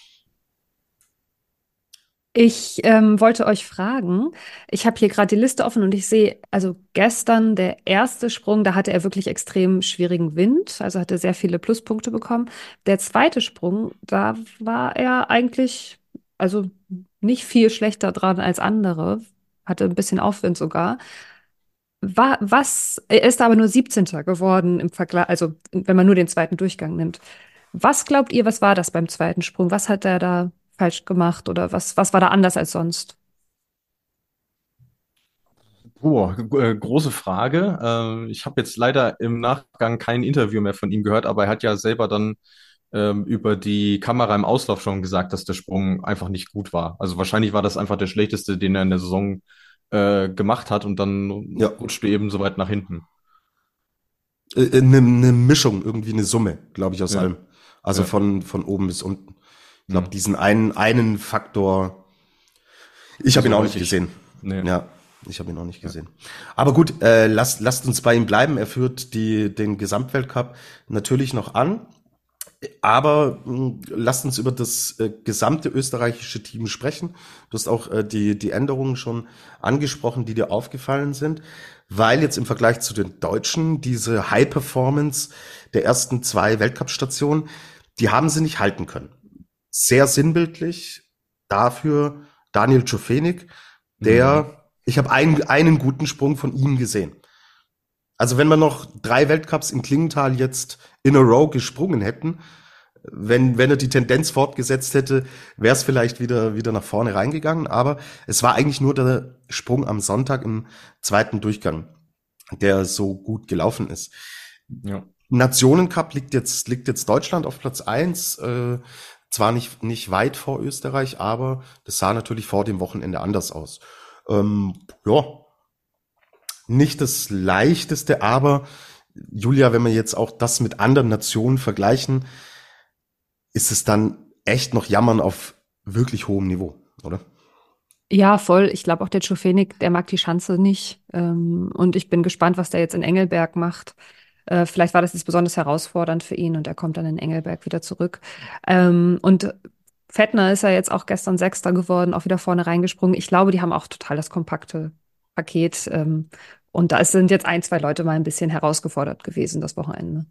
Ich ähm, wollte euch fragen, ich habe hier gerade die Liste offen und ich sehe, also gestern der erste Sprung, da hatte er wirklich extrem schwierigen Wind, also hatte sehr viele Pluspunkte bekommen. Der zweite Sprung, da war er eigentlich, also nicht viel schlechter dran als andere, hatte ein bisschen Aufwind sogar. War, was, er ist aber nur siebzehnter geworden im Vergleich, also wenn man nur den zweiten Durchgang nimmt. Was glaubt ihr, was war das beim zweiten Sprung? Was hat er da falsch gemacht oder was, was war da anders als sonst? Boah, äh, große Frage. Äh, ich habe jetzt leider im Nachgang kein Interview mehr von ihm gehört, aber er hat ja selber dann ähm, über die Kamera im Auslauf schon gesagt, dass der Sprung einfach nicht gut war. Also wahrscheinlich war das einfach der schlechteste, den er in der Saison äh, gemacht hat und dann Ja, rutschte eben so weit nach hinten. äh, eine, eine Mischung, irgendwie eine Summe, glaube ich, aus Ja, allem. Also ja. von, von oben bis unten. Ich glaube, Hm. diesen einen, einen Faktor, ich habe ihn So auch nicht häufig. gesehen. Nee. Ja, ich habe ihn auch nicht Ja. gesehen. Aber gut, äh, lasst, lasst uns bei ihm bleiben. Er führt die, den Gesamtweltcup natürlich noch an. Aber mh, lasst uns über das äh, gesamte österreichische Team sprechen. Du hast auch äh, die, die Änderungen schon angesprochen, die dir aufgefallen sind, weil jetzt im Vergleich zu den Deutschen diese High Performance der ersten zwei Weltcup-Stationen, die haben sie nicht halten können. Sehr sinnbildlich dafür Daniel Czofenik, Mhm. der, ich habe einen, einen guten Sprung von ihm gesehen. Also wenn wir noch drei Weltcups in Klingenthal jetzt in a row gesprungen hätten, wenn, wenn er die Tendenz fortgesetzt hätte, wäre es vielleicht wieder, wieder nach vorne reingegangen. Aber es war eigentlich nur der Sprung am Sonntag im zweiten Durchgang, der so gut gelaufen ist. Ja. Nationencup liegt jetzt, liegt jetzt Deutschland auf Platz eins, äh, zwar nicht, nicht weit vor Österreich, aber das sah natürlich vor dem Wochenende anders aus. Ähm, ja, nicht das leichteste, aber Julia, wenn wir jetzt auch das mit anderen Nationen vergleichen, ist es dann echt noch Jammern auf wirklich hohem Niveau, oder? Ja, voll. Ich glaube auch der Czofenik, der mag die Schanze nicht. Ähm, und ich bin gespannt, was der jetzt in Engelberg macht. Äh, vielleicht war das jetzt besonders herausfordernd für ihn und er kommt dann in Engelberg wieder zurück. Ähm, und Fettner ist ja jetzt auch gestern Sechster geworden, auch wieder vorne reingesprungen. Ich glaube, die haben auch total das kompakte Paket. Ähm, und da sind jetzt ein, zwei Leute mal ein bisschen herausgefordert gewesen, das Wochenende.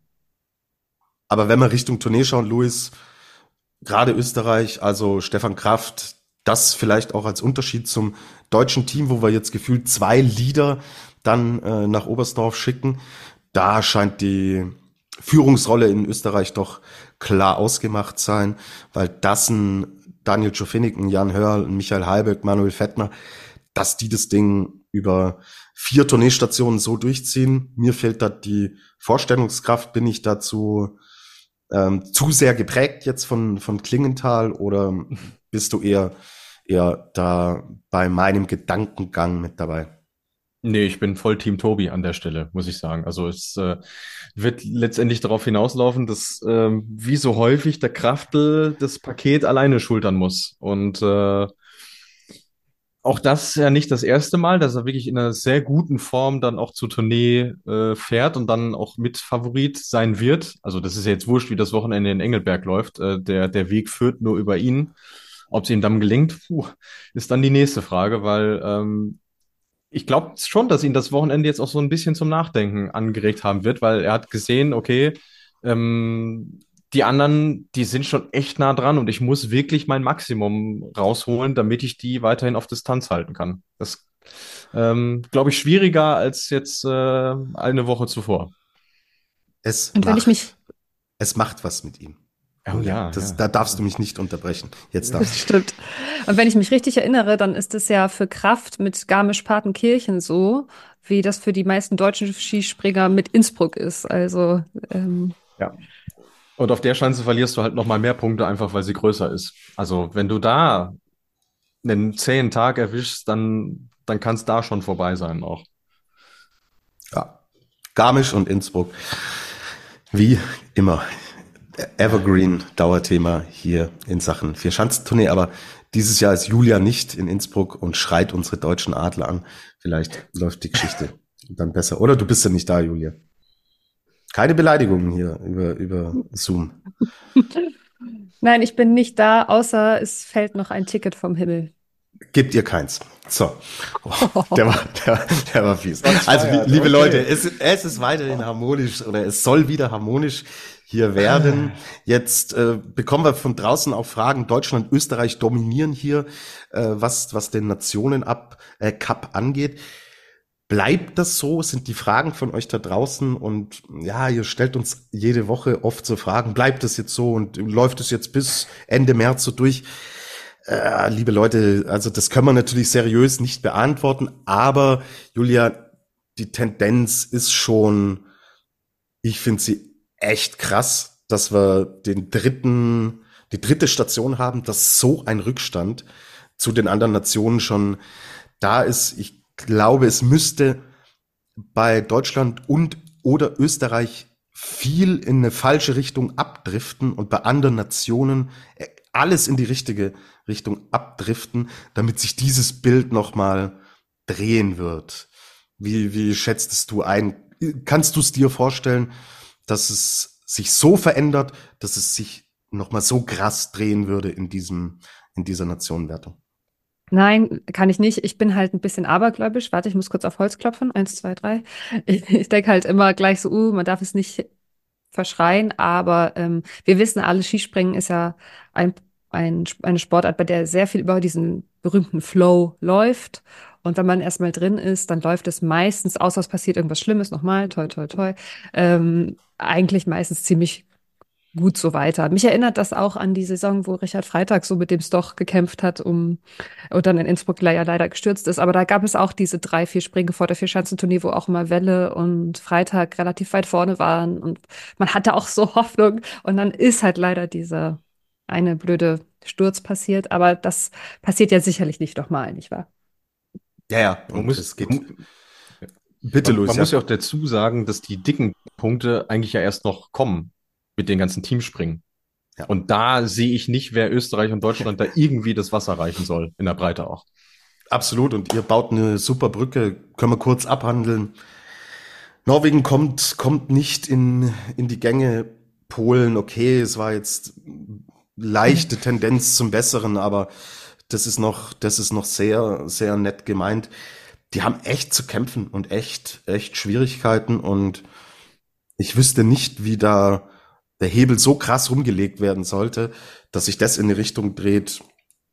Aber wenn wir Richtung Tournee schauen, Luis, gerade Österreich, also Stefan Kraft, das vielleicht auch als Unterschied zum deutschen Team, wo wir jetzt gefühlt zwei Leader dann äh, nach Oberstdorf schicken, da scheint die Führungsrolle in Österreich doch klar ausgemacht sein, weil das ein Daniel Czofenik, ein Jan Hörl, ein Michael Halbeck, Manuel Fettner, dass die das Ding über vier Tourneestationen so durchziehen. Mir fehlt da die Vorstellungskraft, bin ich dazu ähm, zu sehr geprägt jetzt von, von Klingenthal oder bist du eher, eher da bei meinem Gedankengang mit dabei? Nee, ich bin voll Team Tobi an der Stelle, muss ich sagen. Also es äh, wird letztendlich darauf hinauslaufen, dass ähm, wie so häufig der Kraftl das Paket alleine schultern muss. Und äh, auch das ja nicht das erste Mal, dass er wirklich in einer sehr guten Form dann auch zur Tournee äh, fährt und dann auch mit Favorit sein wird. Also das ist ja jetzt wurscht, wie das Wochenende in Engelberg läuft. Äh, der, der Weg führt nur über ihn. Ob es ihm dann gelingt, puh, ist dann die nächste Frage, weil ähm, ich glaube schon, dass ihn das Wochenende jetzt auch so ein bisschen zum Nachdenken angeregt haben wird, weil er hat gesehen, okay, ähm, die anderen, die sind schon echt nah dran und ich muss wirklich mein Maximum rausholen, damit ich die weiterhin auf Distanz halten kann. Das, ähm, glaube ich, schwieriger als jetzt äh, eine Woche zuvor. Es Und wenn ich mich macht, es macht was mit ihm. Oh ja, das, ja. Da darfst du mich nicht unterbrechen. Jetzt darfst Das du. stimmt. Und wenn ich mich richtig erinnere, dann ist es ja für Kraft mit Garmisch-Partenkirchen so, wie das für die meisten deutschen Skispringer mit Innsbruck ist. Also, ähm, Ja. Und auf der Schanze verlierst du halt noch mal mehr Punkte, einfach weil sie größer ist. Also wenn du da einen zähen Tag erwischst, dann, dann kann es da schon vorbei sein auch. Ja. Garmisch und Innsbruck. Wie immer. Evergreen Dauerthema hier in Sachen Vierschanzentournee, aber dieses Jahr ist Julia nicht in Innsbruck und schreit unsere deutschen Adler an. Vielleicht läuft die Geschichte dann besser. Oder du bist ja nicht da, Julia. Keine Beleidigungen hier über, über Zoom. nein, ich bin nicht da, außer es fällt noch ein Ticket vom Himmel. Gebt ihr keins. So. Oh, der war, der, der war fies. Das Also, war ja, liebe okay. Leute, es, es ist weiterhin harmonisch oder es soll wieder harmonisch hier werden. Jetzt äh, bekommen wir von draußen auch Fragen. Deutschland, Österreich dominieren hier, äh, was, was den Nationen ab, äh, Cup angeht. Bleibt das so? Sind die Fragen von euch da draußen? Und ja, ihr stellt uns jede Woche oft so Fragen. Bleibt das jetzt so und läuft es jetzt bis Ende März so durch? Äh, liebe Leute, also das können wir natürlich seriös nicht beantworten, aber Julia, die Tendenz ist schon, ich finde sie echt krass, dass wir den dritten, die dritte Station haben, dass so ein Rückstand zu den anderen Nationen schon da ist. Ich glaube, es müsste bei Deutschland und oder Österreich viel in eine falsche Richtung abdriften und bei anderen Nationen alles in die richtige Richtung abdriften, damit sich dieses Bild nochmal drehen wird. Wie, wie schätzt du ein? Kannst du es dir vorstellen, dass es sich so verändert, dass es sich nochmal so krass drehen würde in diesem, in dieser Nationenwertung? Nein, kann ich nicht. Ich bin halt ein bisschen abergläubisch. Warte, ich muss kurz auf Holz klopfen. Eins, zwei, drei. Ich, ich denke halt immer gleich so, uh, man darf es nicht verschreien, aber ähm, wir wissen alle, Skispringen ist ja ein, ein, eine Sportart, bei der sehr viel über diesen berühmten Flow läuft. Und wenn man erstmal drin ist, dann läuft es meistens, außer es passiert irgendwas Schlimmes, nochmal, toi, toi, toi, ähm, eigentlich meistens ziemlich gut so weiter. Mich erinnert das auch an die Saison, wo Richard Freitag so mit dem Stoch gekämpft hat, um und dann in Innsbruck ja leider gestürzt ist. Aber da gab es auch diese drei, vier Sprünge vor der Vierschanzentournee, wo auch immer Welle und Freitag relativ weit vorne waren. Und man hatte auch so Hoffnung. Und dann ist halt leider dieser eine blöde Sturz passiert. Aber das passiert ja sicherlich nicht nochmal, nicht wahr? Ja, ja. Man Und muss, es geht. man, Bitte, man, Luis. man Ja. muss ja auch dazu sagen, dass die dicken Punkte eigentlich ja erst noch kommen mit den ganzen Teamspringen. Ja. Und da sehe ich nicht, wer Österreich und Deutschland da irgendwie das Wasser reichen soll, in der Breite auch. Absolut. Und ihr baut eine super Brücke. Können wir kurz abhandeln. Norwegen kommt, kommt nicht in, in die Gänge. Polen, okay, es war jetzt leichte Tendenz zum Besseren, aber das ist noch, das ist noch sehr, sehr nett gemeint. Die haben echt zu kämpfen und echt, echt Schwierigkeiten und ich wüsste nicht, wie da der Hebel so krass rumgelegt werden sollte, dass sich das in eine Richtung dreht,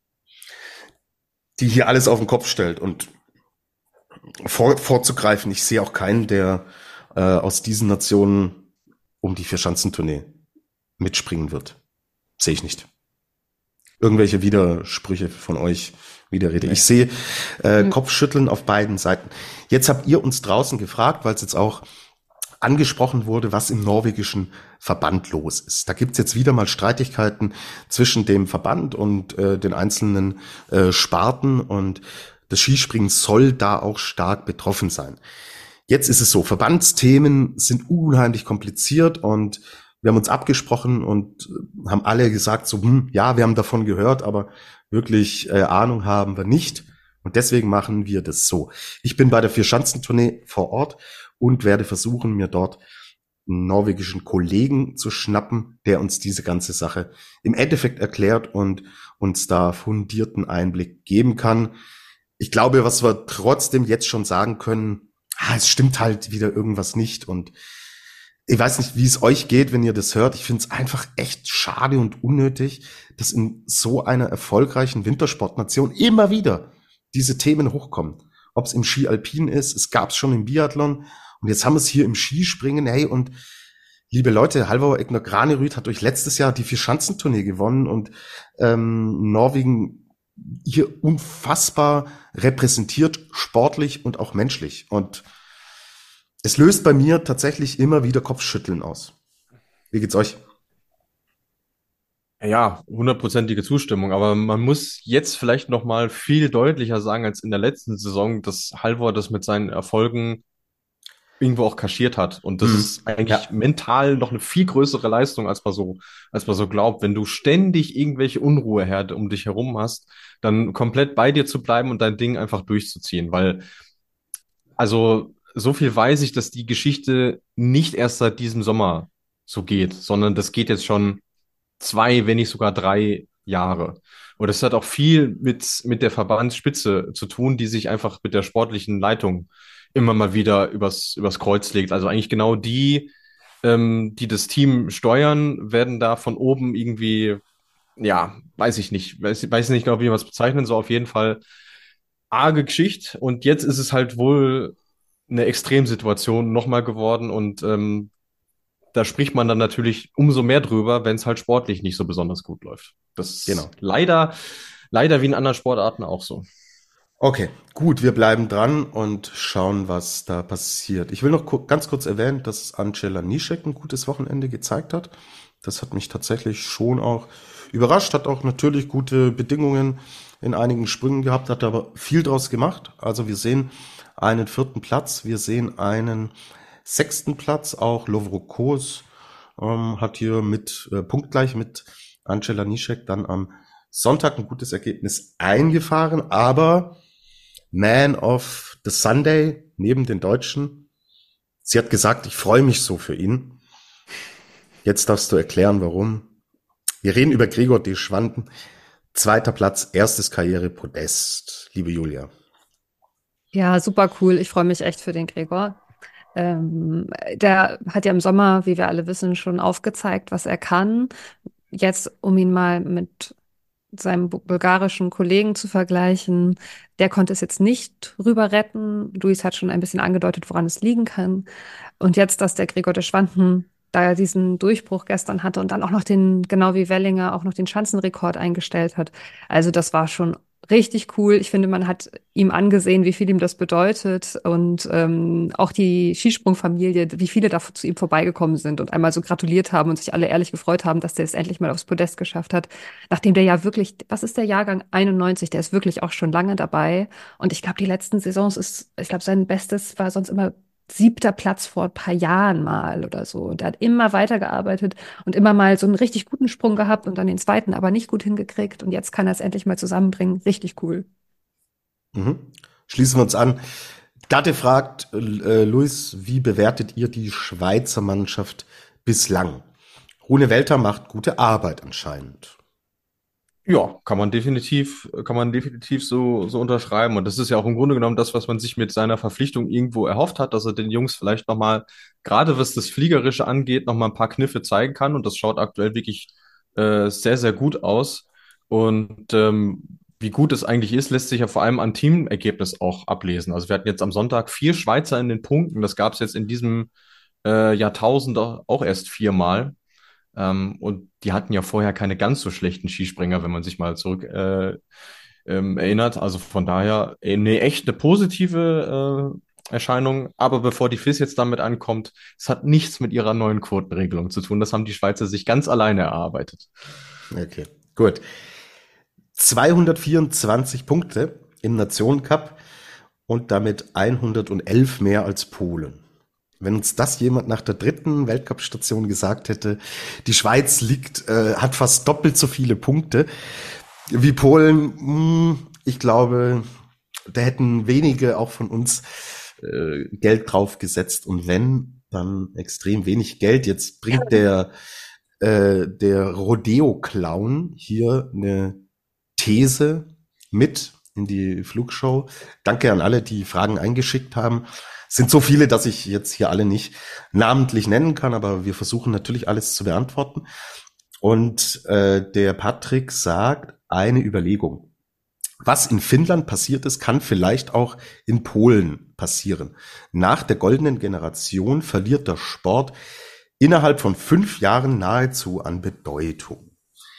die hier alles auf den Kopf stellt und vor, vorzugreifen. Ich sehe auch keinen, der äh, aus diesen Nationen um die Vierschanzentournee mitspringen wird. Sehe ich nicht. Irgendwelche Widersprüche von euch, Widerrede. Ich sehe äh, mhm. Kopfschütteln auf beiden Seiten. Jetzt habt ihr uns draußen gefragt, weil es jetzt auch angesprochen wurde, was im norwegischen Verband los ist. Da gibt's jetzt wieder mal Streitigkeiten zwischen dem Verband und äh, den einzelnen äh, Sparten und das Skispringen soll da auch stark betroffen sein. Jetzt ist es so, Verbandsthemen sind unheimlich kompliziert und wir haben uns abgesprochen und haben alle gesagt, so, hm, ja, wir haben davon gehört, aber wirklich äh, Ahnung haben wir nicht. Und deswegen machen wir das so. Ich bin bei der Vierschanzentournee vor Ort und werde versuchen, mir dort einen norwegischen Kollegen zu schnappen, der uns diese ganze Sache im Endeffekt erklärt und uns da fundierten Einblick geben kann. Ich glaube, was wir trotzdem jetzt schon sagen können, ah, es stimmt halt wieder irgendwas nicht und ich weiß nicht, wie es euch geht, wenn ihr das hört. Ich finde es einfach echt schade und unnötig, dass in so einer erfolgreichen Wintersportnation immer wieder diese Themen hochkommen. Ob es im Ski Alpin ist, es gab es schon im Biathlon und jetzt haben wir es hier im Skispringen. Hey, und Liebe Leute, Halvor Egner Granerüt hat euch letztes Jahr die Vierschanzentournee gewonnen und ähm, Norwegen hier unfassbar repräsentiert, sportlich und auch menschlich. Und es löst bei mir tatsächlich immer wieder Kopfschütteln aus. Wie geht's euch? Ja, hundertprozentige Zustimmung, aber man muss jetzt vielleicht noch mal viel deutlicher sagen als in der letzten Saison, dass Halvor das mit seinen Erfolgen irgendwo auch kaschiert hat. Und das Mhm. ist eigentlich Ja. mental noch eine viel größere Leistung, als man so, als man so glaubt. Wenn du ständig irgendwelche Unruheherde um dich herum hast, dann komplett bei dir zu bleiben und dein Ding einfach durchzuziehen. Weil, also, so viel weiß ich, dass die Geschichte nicht erst seit diesem Sommer so geht, sondern das geht jetzt schon zwei, wenn nicht sogar drei Jahre. Und das hat auch viel mit, mit der Verbandsspitze zu tun, die sich einfach mit der sportlichen Leitung immer mal wieder übers, übers Kreuz legt. Also eigentlich genau die, ähm, die das Team steuern, werden da von oben irgendwie, ja, weiß ich nicht, weiß, weiß nicht genau, wie man es bezeichnen soll, auf jeden Fall arge Geschichte. Und jetzt ist es halt wohl eine Extremsituation nochmal geworden und ähm, da spricht man dann natürlich umso mehr drüber, wenn es halt sportlich nicht so besonders gut läuft. Das Genau. ist leider, leider wie in anderen Sportarten auch so. Okay, gut, wir bleiben dran und schauen, was da passiert. Ich will noch ku- ganz kurz erwähnen, dass Angela Nischek ein gutes Wochenende gezeigt hat. Das hat mich tatsächlich schon auch überrascht, hat auch natürlich gute Bedingungen in einigen Sprüngen gehabt, hat aber viel draus gemacht. Also wir sehen einen vierten Platz, wir sehen einen sechsten Platz, auch Lovro Kos ähm, hat hier mit äh, punktgleich mit Angela Nischek dann am Sonntag ein gutes Ergebnis eingefahren, aber Man of the Sunday neben den Deutschen. Sie hat gesagt, ich freue mich so für ihn. Jetzt darfst du erklären, warum. Wir reden über Gregor de Schwanden. Zweiter Platz, erstes Karrierepodest. Liebe Julia. Ja, super cool. Ich freue mich echt für den Gregor. Ähm, der hat ja im Sommer, wie wir alle wissen, schon aufgezeigt, was er kann. Jetzt, um ihn mal mit seinem bu- bulgarischen Kollegen zu vergleichen, der konnte es jetzt nicht rüber retten. Luis hat schon ein bisschen angedeutet, woran es liegen kann. Und jetzt, dass der Gregor de Schwanden da er diesen Durchbruch gestern hatte und dann auch noch den, genau wie Wellinger, auch noch den Schanzenrekord eingestellt hat. Also das war schon richtig cool. Ich finde, man hat ihm angesehen, wie viel ihm das bedeutet und ähm, auch die Skisprungfamilie, wie viele da zu ihm vorbeigekommen sind und einmal so gratuliert haben und sich alle ehrlich gefreut haben, dass der es endlich mal aufs Podest geschafft hat. Nachdem der ja wirklich, was ist der Jahrgang einundneunzig, der ist wirklich auch schon lange dabei. Und ich glaube, die letzten Saisons ist, ich glaube, sein Bestes war sonst immer siebter Platz vor ein paar Jahren mal oder so. Und er hat immer weitergearbeitet und immer mal so einen richtig guten Sprung gehabt und dann den zweiten aber nicht gut hingekriegt. Und jetzt kann er es endlich mal zusammenbringen. Richtig cool. Mhm. Schließen wir uns an. Gatte fragt, äh, Luis, wie bewertet ihr die Schweizer Mannschaft bislang? Rune Welter macht gute Arbeit anscheinend. Ja, kann man definitiv, kann man definitiv so, so unterschreiben. Und das ist ja auch im Grunde genommen das, was man sich mit seiner Verpflichtung irgendwo erhofft hat, dass er den Jungs vielleicht nochmal, gerade was das Fliegerische angeht, nochmal ein paar Kniffe zeigen kann. Und das schaut aktuell wirklich äh, sehr, sehr gut aus. Und ähm, wie gut es eigentlich ist, lässt sich ja vor allem an Teamergebnis auch ablesen. Also wir hatten jetzt am Sonntag vier Schweizer in den Punkten. Das gab es jetzt in diesem äh, Jahrtausend auch auch erst viermal. Ähm, und die hatten ja vorher keine ganz so schlechten Skispringer, wenn man sich mal zurück äh, ähm, erinnert. Also von daher äh, eine echt eine positive äh, Erscheinung. Aber bevor die F I S jetzt damit ankommt, es hat nichts mit ihrer neuen Quotenregelung zu tun. Das haben die Schweizer sich ganz alleine erarbeitet. Okay, gut. zweihundertvierundzwanzig Punkte im Nationencup und damit hundertelf mehr als Polen. Wenn uns das jemand nach der dritten Weltcup-Station gesagt hätte, die Schweiz liegt, äh, hat fast doppelt so viele Punkte wie Polen, mh, ich glaube, da hätten wenige auch von uns äh, Geld drauf gesetzt und wenn, dann extrem wenig Geld. Jetzt bringt der äh, der Rodeo-Clown hier eine These mit in die Flugshow. Danke an alle, die Fragen eingeschickt haben. Es sind so viele, dass ich jetzt hier alle nicht namentlich nennen kann, aber wir versuchen natürlich alles zu beantworten. Und äh, der Patrick sagt, eine Überlegung. Was in Finnland passiert ist, kann vielleicht auch in Polen passieren. Nach der goldenen Generation verliert der Sport innerhalb von fünf Jahren nahezu an Bedeutung.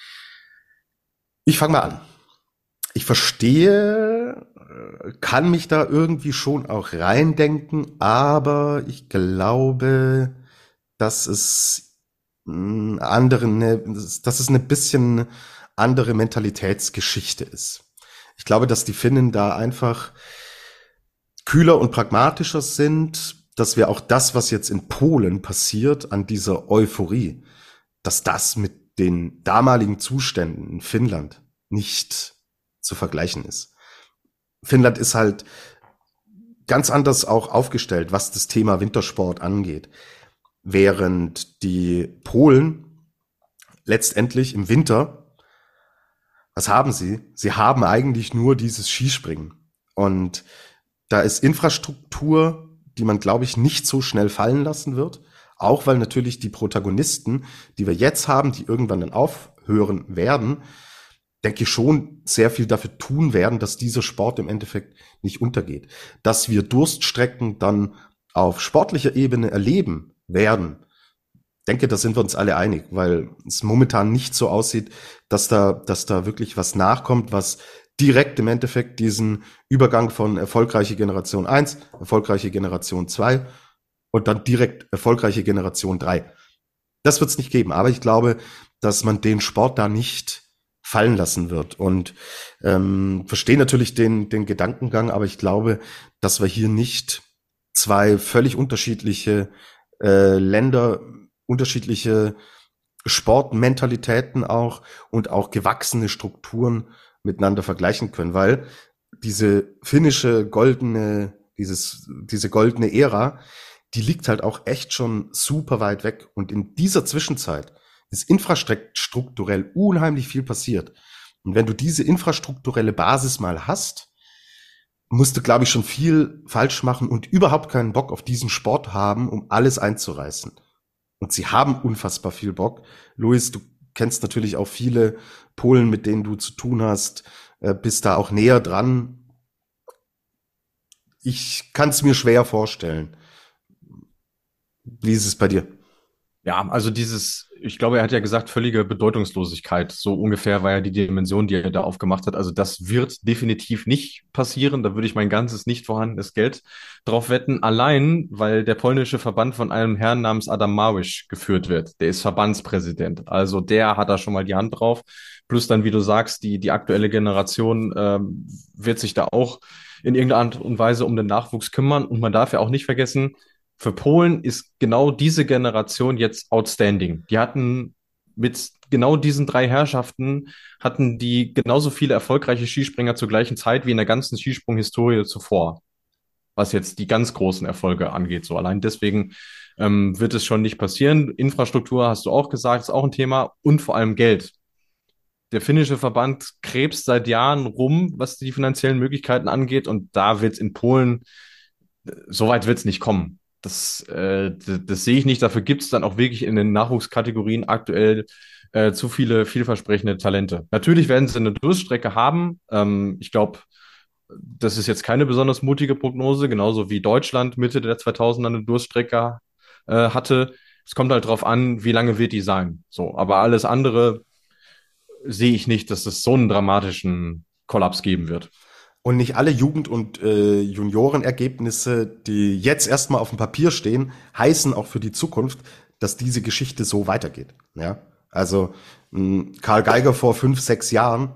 Ich fange mal an. Ich verstehe, kann mich da irgendwie schon auch reindenken, aber ich glaube, dass es andere, dass es eine bisschen andere Mentalitätsgeschichte ist. Ich glaube, dass die Finnen da einfach kühler und pragmatischer sind, dass wir auch das, was jetzt in Polen passiert, an dieser Euphorie, dass das mit den damaligen Zuständen in Finnland nicht zu vergleichen ist. Finnland ist halt ganz anders auch aufgestellt, was das Thema Wintersport angeht. Während die Polen letztendlich im Winter, was haben sie? Sie haben eigentlich nur dieses Skispringen. Und da ist Infrastruktur, die man, glaube ich, nicht so schnell fallen lassen wird. Auch weil natürlich die Protagonisten, die wir jetzt haben, die irgendwann dann aufhören werden, denke ich schon sehr viel dafür tun werden, dass dieser Sport im Endeffekt nicht untergeht. Dass wir Durststrecken dann auf sportlicher Ebene erleben werden, denke, da sind wir uns alle einig, weil es momentan nicht so aussieht, dass da, dass da wirklich was nachkommt, was direkt im Endeffekt diesen Übergang von erfolgreiche Generation eins, erfolgreiche Generation zwei und dann direkt erfolgreiche Generation drei. Das wird es nicht geben, aber ich glaube, dass man den Sport da nicht fallen lassen wird und ähm, verstehe natürlich den, den Gedankengang, aber ich glaube, dass wir hier nicht zwei völlig unterschiedliche äh, Länder, unterschiedliche Sportmentalitäten auch und auch gewachsene Strukturen miteinander vergleichen können, weil diese finnische goldene, dieses, diese goldene Ära, die liegt halt auch echt schon super weit weg. Und in dieser Zwischenzeit ist infrastrukturell unheimlich viel passiert. Und wenn du diese infrastrukturelle Basis mal hast, musst du, glaube ich, schon viel falsch machen und überhaupt keinen Bock auf diesen Sport haben, um alles einzureißen. Und sie haben unfassbar viel Bock. Luis, du kennst natürlich auch viele Polen, mit denen du zu tun hast, äh, bist da auch näher dran. Ich kann es mir schwer vorstellen. Wie ist es bei dir? Ja, also dieses, ich glaube, er hat ja gesagt, völlige Bedeutungslosigkeit. So ungefähr war ja die Dimension, die er da aufgemacht hat. Also das wird definitiv nicht passieren. Da würde ich mein ganzes nicht vorhandenes Geld drauf wetten. Allein, weil der polnische Verband von einem Herrn namens Adam Małysz geführt wird. Der ist Verbandspräsident. Also der hat da schon mal die Hand drauf. Plus dann, wie du sagst, die, die aktuelle Generation ähm, wird sich da auch in irgendeiner Art und Weise um den Nachwuchs kümmern. Und man darf ja auch nicht vergessen, für Polen ist genau diese Generation jetzt outstanding. Die hatten mit genau diesen drei Herrschaften hatten die genauso viele erfolgreiche Skispringer zur gleichen Zeit wie in der ganzen Skisprung-Historie zuvor, was jetzt die ganz großen Erfolge angeht. So allein deswegen ähm, wird es schon nicht passieren. Infrastruktur hast du auch gesagt, ist auch ein Thema und vor allem Geld. Der finnische Verband krebst seit Jahren rum, was die finanziellen Möglichkeiten angeht, und da wird es in Polen, so weit wird es nicht kommen. Das, äh, das, das sehe ich nicht. Dafür gibt es dann auch wirklich in den Nachwuchskategorien aktuell äh, zu viele vielversprechende Talente. Natürlich werden sie eine Durststrecke haben. Ähm, ich glaube, das ist jetzt keine besonders mutige Prognose, genauso wie Deutschland Mitte der zweitausender eine Durststrecke äh, hatte. Es kommt halt drauf an, wie lange wird die sein. So, aber alles andere sehe ich nicht, dass es so einen dramatischen Kollaps geben wird. Und nicht alle Jugend- und äh, Juniorenergebnisse, die jetzt erstmal auf dem Papier stehen, heißen auch für die Zukunft, dass diese Geschichte so weitergeht. Ja, also mh, Karl Geiger vor fünf, sechs Jahren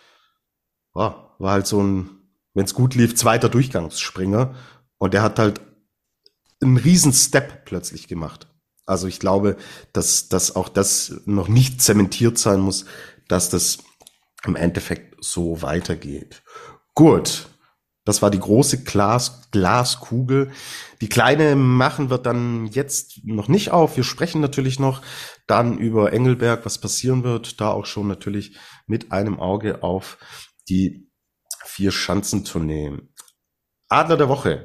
oh, war halt so ein, wenn es gut lief, zweiter Durchgangsspringer, und der hat halt einen riesen Step plötzlich gemacht. Also ich glaube, dass, dass auch das noch nicht zementiert sein muss, dass das im Endeffekt so weitergeht. Gut, das war die große Glas, Glaskugel. Die kleine machen wir dann jetzt noch nicht auf. Wir sprechen natürlich noch dann über Engelberg, was passieren wird. Da auch schon natürlich mit einem Auge auf die Vier-Schanzentournee. Adler der Woche.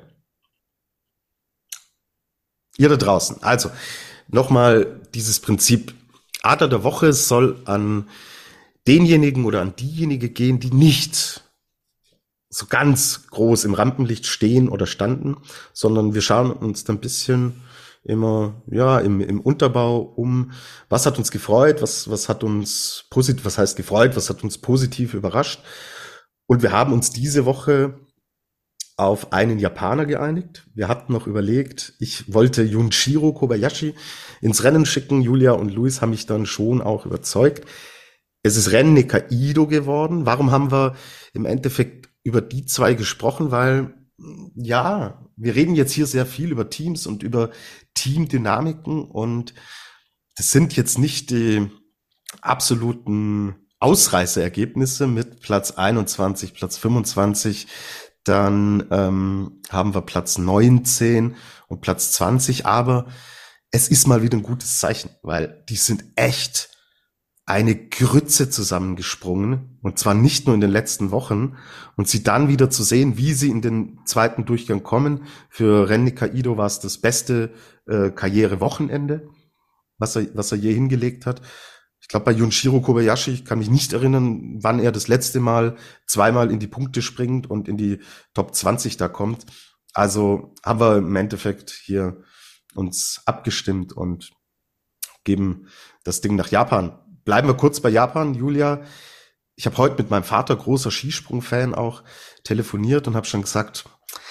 Ihr da draußen. Also, nochmal dieses Prinzip. Adler der Woche soll an denjenigen oder an diejenige gehen, die nicht so ganz groß im Rampenlicht stehen oder standen, sondern wir schauen uns da ein bisschen immer, ja, im, im Unterbau um, was hat uns gefreut, was, was hat uns positiv, was heißt gefreut, was hat uns positiv überrascht. Und wir haben uns diese Woche auf einen Japaner geeinigt. Wir hatten noch überlegt, ich wollte Junshiro Kobayashi ins Rennen schicken. Julia und Luis haben mich dann schon auch überzeugt. Es ist Ren Nekaido geworden. Warum haben wir im Endeffekt über die zwei gesprochen? Weil, ja, wir reden jetzt hier sehr viel über Teams und über Teamdynamiken und das sind jetzt nicht die absoluten Ausreißergebnisse mit Platz einundzwanzig, Platz fünfundzwanzig, dann ähm, haben wir Platz neunzehn und Platz zwanzig, aber es ist mal wieder ein gutes Zeichen, weil die sind echt eine Grütze zusammengesprungen und zwar nicht nur in den letzten Wochen und sie dann wieder zu sehen, wie sie in den zweiten Durchgang kommen. Für Ren Nekaido war es das beste äh, Karrierewochenende, was er, was er je hingelegt hat. Ich glaube, bei Junshiro Kobayashi, ich kann mich nicht erinnern, wann er das letzte Mal zweimal in die Punkte springt und in die Top zwanzig da kommt. Also haben wir im Endeffekt hier uns abgestimmt und geben das Ding nach Japan. Bleiben wir kurz bei Japan, Julia. Ich habe heute mit meinem Vater, großer Skisprung-Fan, auch telefoniert und habe schon gesagt,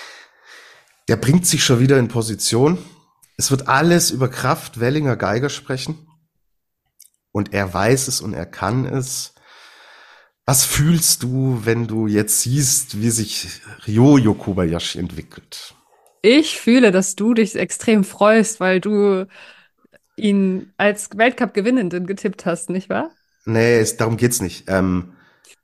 der bringt sich schon wieder in Position. Es wird alles über Kraft Wellinger Geiger sprechen. Und er weiß es und er kann es. Was fühlst du, wenn du jetzt siehst, wie sich Ryoyo Kobayashi entwickelt? Ich fühle, dass du dich extrem freust, weil du ihn als Weltcup-Gewinnenden getippt hast, nicht wahr? Nee, es, darum geht's nicht. Ähm,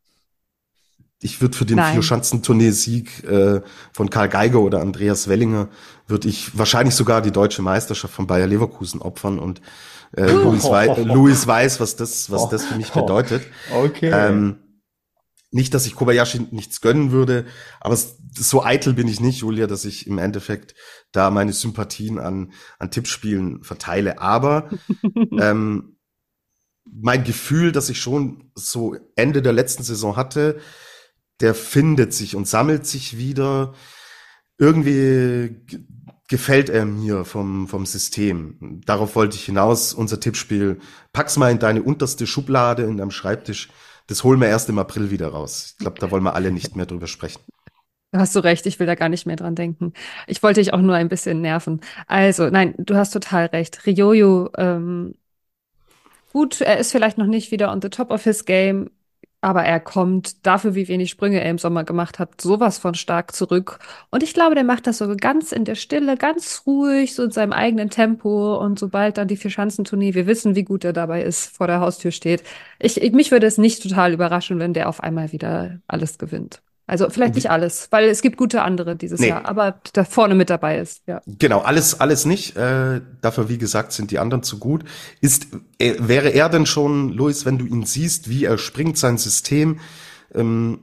ich würde für den Nein. Vierschanzentournee-Sieg äh, von Karl Geiger oder Andreas Wellinger, würde ich wahrscheinlich sogar die deutsche Meisterschaft von Bayer Leverkusen opfern und äh, Luis, wei Luis weiß, was das, was das für mich bedeutet. Okay. Ähm, nicht, dass ich Kobayashi nichts gönnen würde, aber es, so eitel bin ich nicht, Julia, dass ich im Endeffekt da meine Sympathien an, an Tippspielen verteile. Aber ähm, mein Gefühl, das ich schon so Ende der letzten Saison hatte, der findet sich und sammelt sich wieder. Irgendwie g- gefällt er mir vom, vom System. Darauf wollte ich hinaus. Unser Tippspiel, pack's mal in deine unterste Schublade in deinem Schreibtisch. Das holen wir erst im April wieder raus. Ich glaube, da wollen wir alle nicht mehr drüber sprechen. Da hast du recht, ich will da gar nicht mehr dran denken. Ich wollte dich auch nur ein bisschen nerven. Also, nein, du hast total recht. Ryoyo, ähm, gut, er ist vielleicht noch nicht wieder on the top of his game, aber er kommt dafür, wie wenig Sprünge er im Sommer gemacht hat, sowas von stark zurück. Und ich glaube, der macht das so ganz in der Stille, ganz ruhig, so in seinem eigenen Tempo. Und sobald dann die Vierschanzentournee, wir wissen, wie gut er dabei ist, vor der Haustür steht. Ich, ich, mich würde es nicht total überraschen, wenn der auf einmal wieder alles gewinnt. Also vielleicht nicht alles, weil es gibt gute andere dieses Nee. Jahr, aber da vorne mit dabei ist, ja. Genau, alles, alles nicht. Äh, dafür, wie gesagt, sind die anderen zu gut. Ist, äh, wäre er denn schon, Luis, wenn du ihn siehst, wie er springt, sein System, ähm,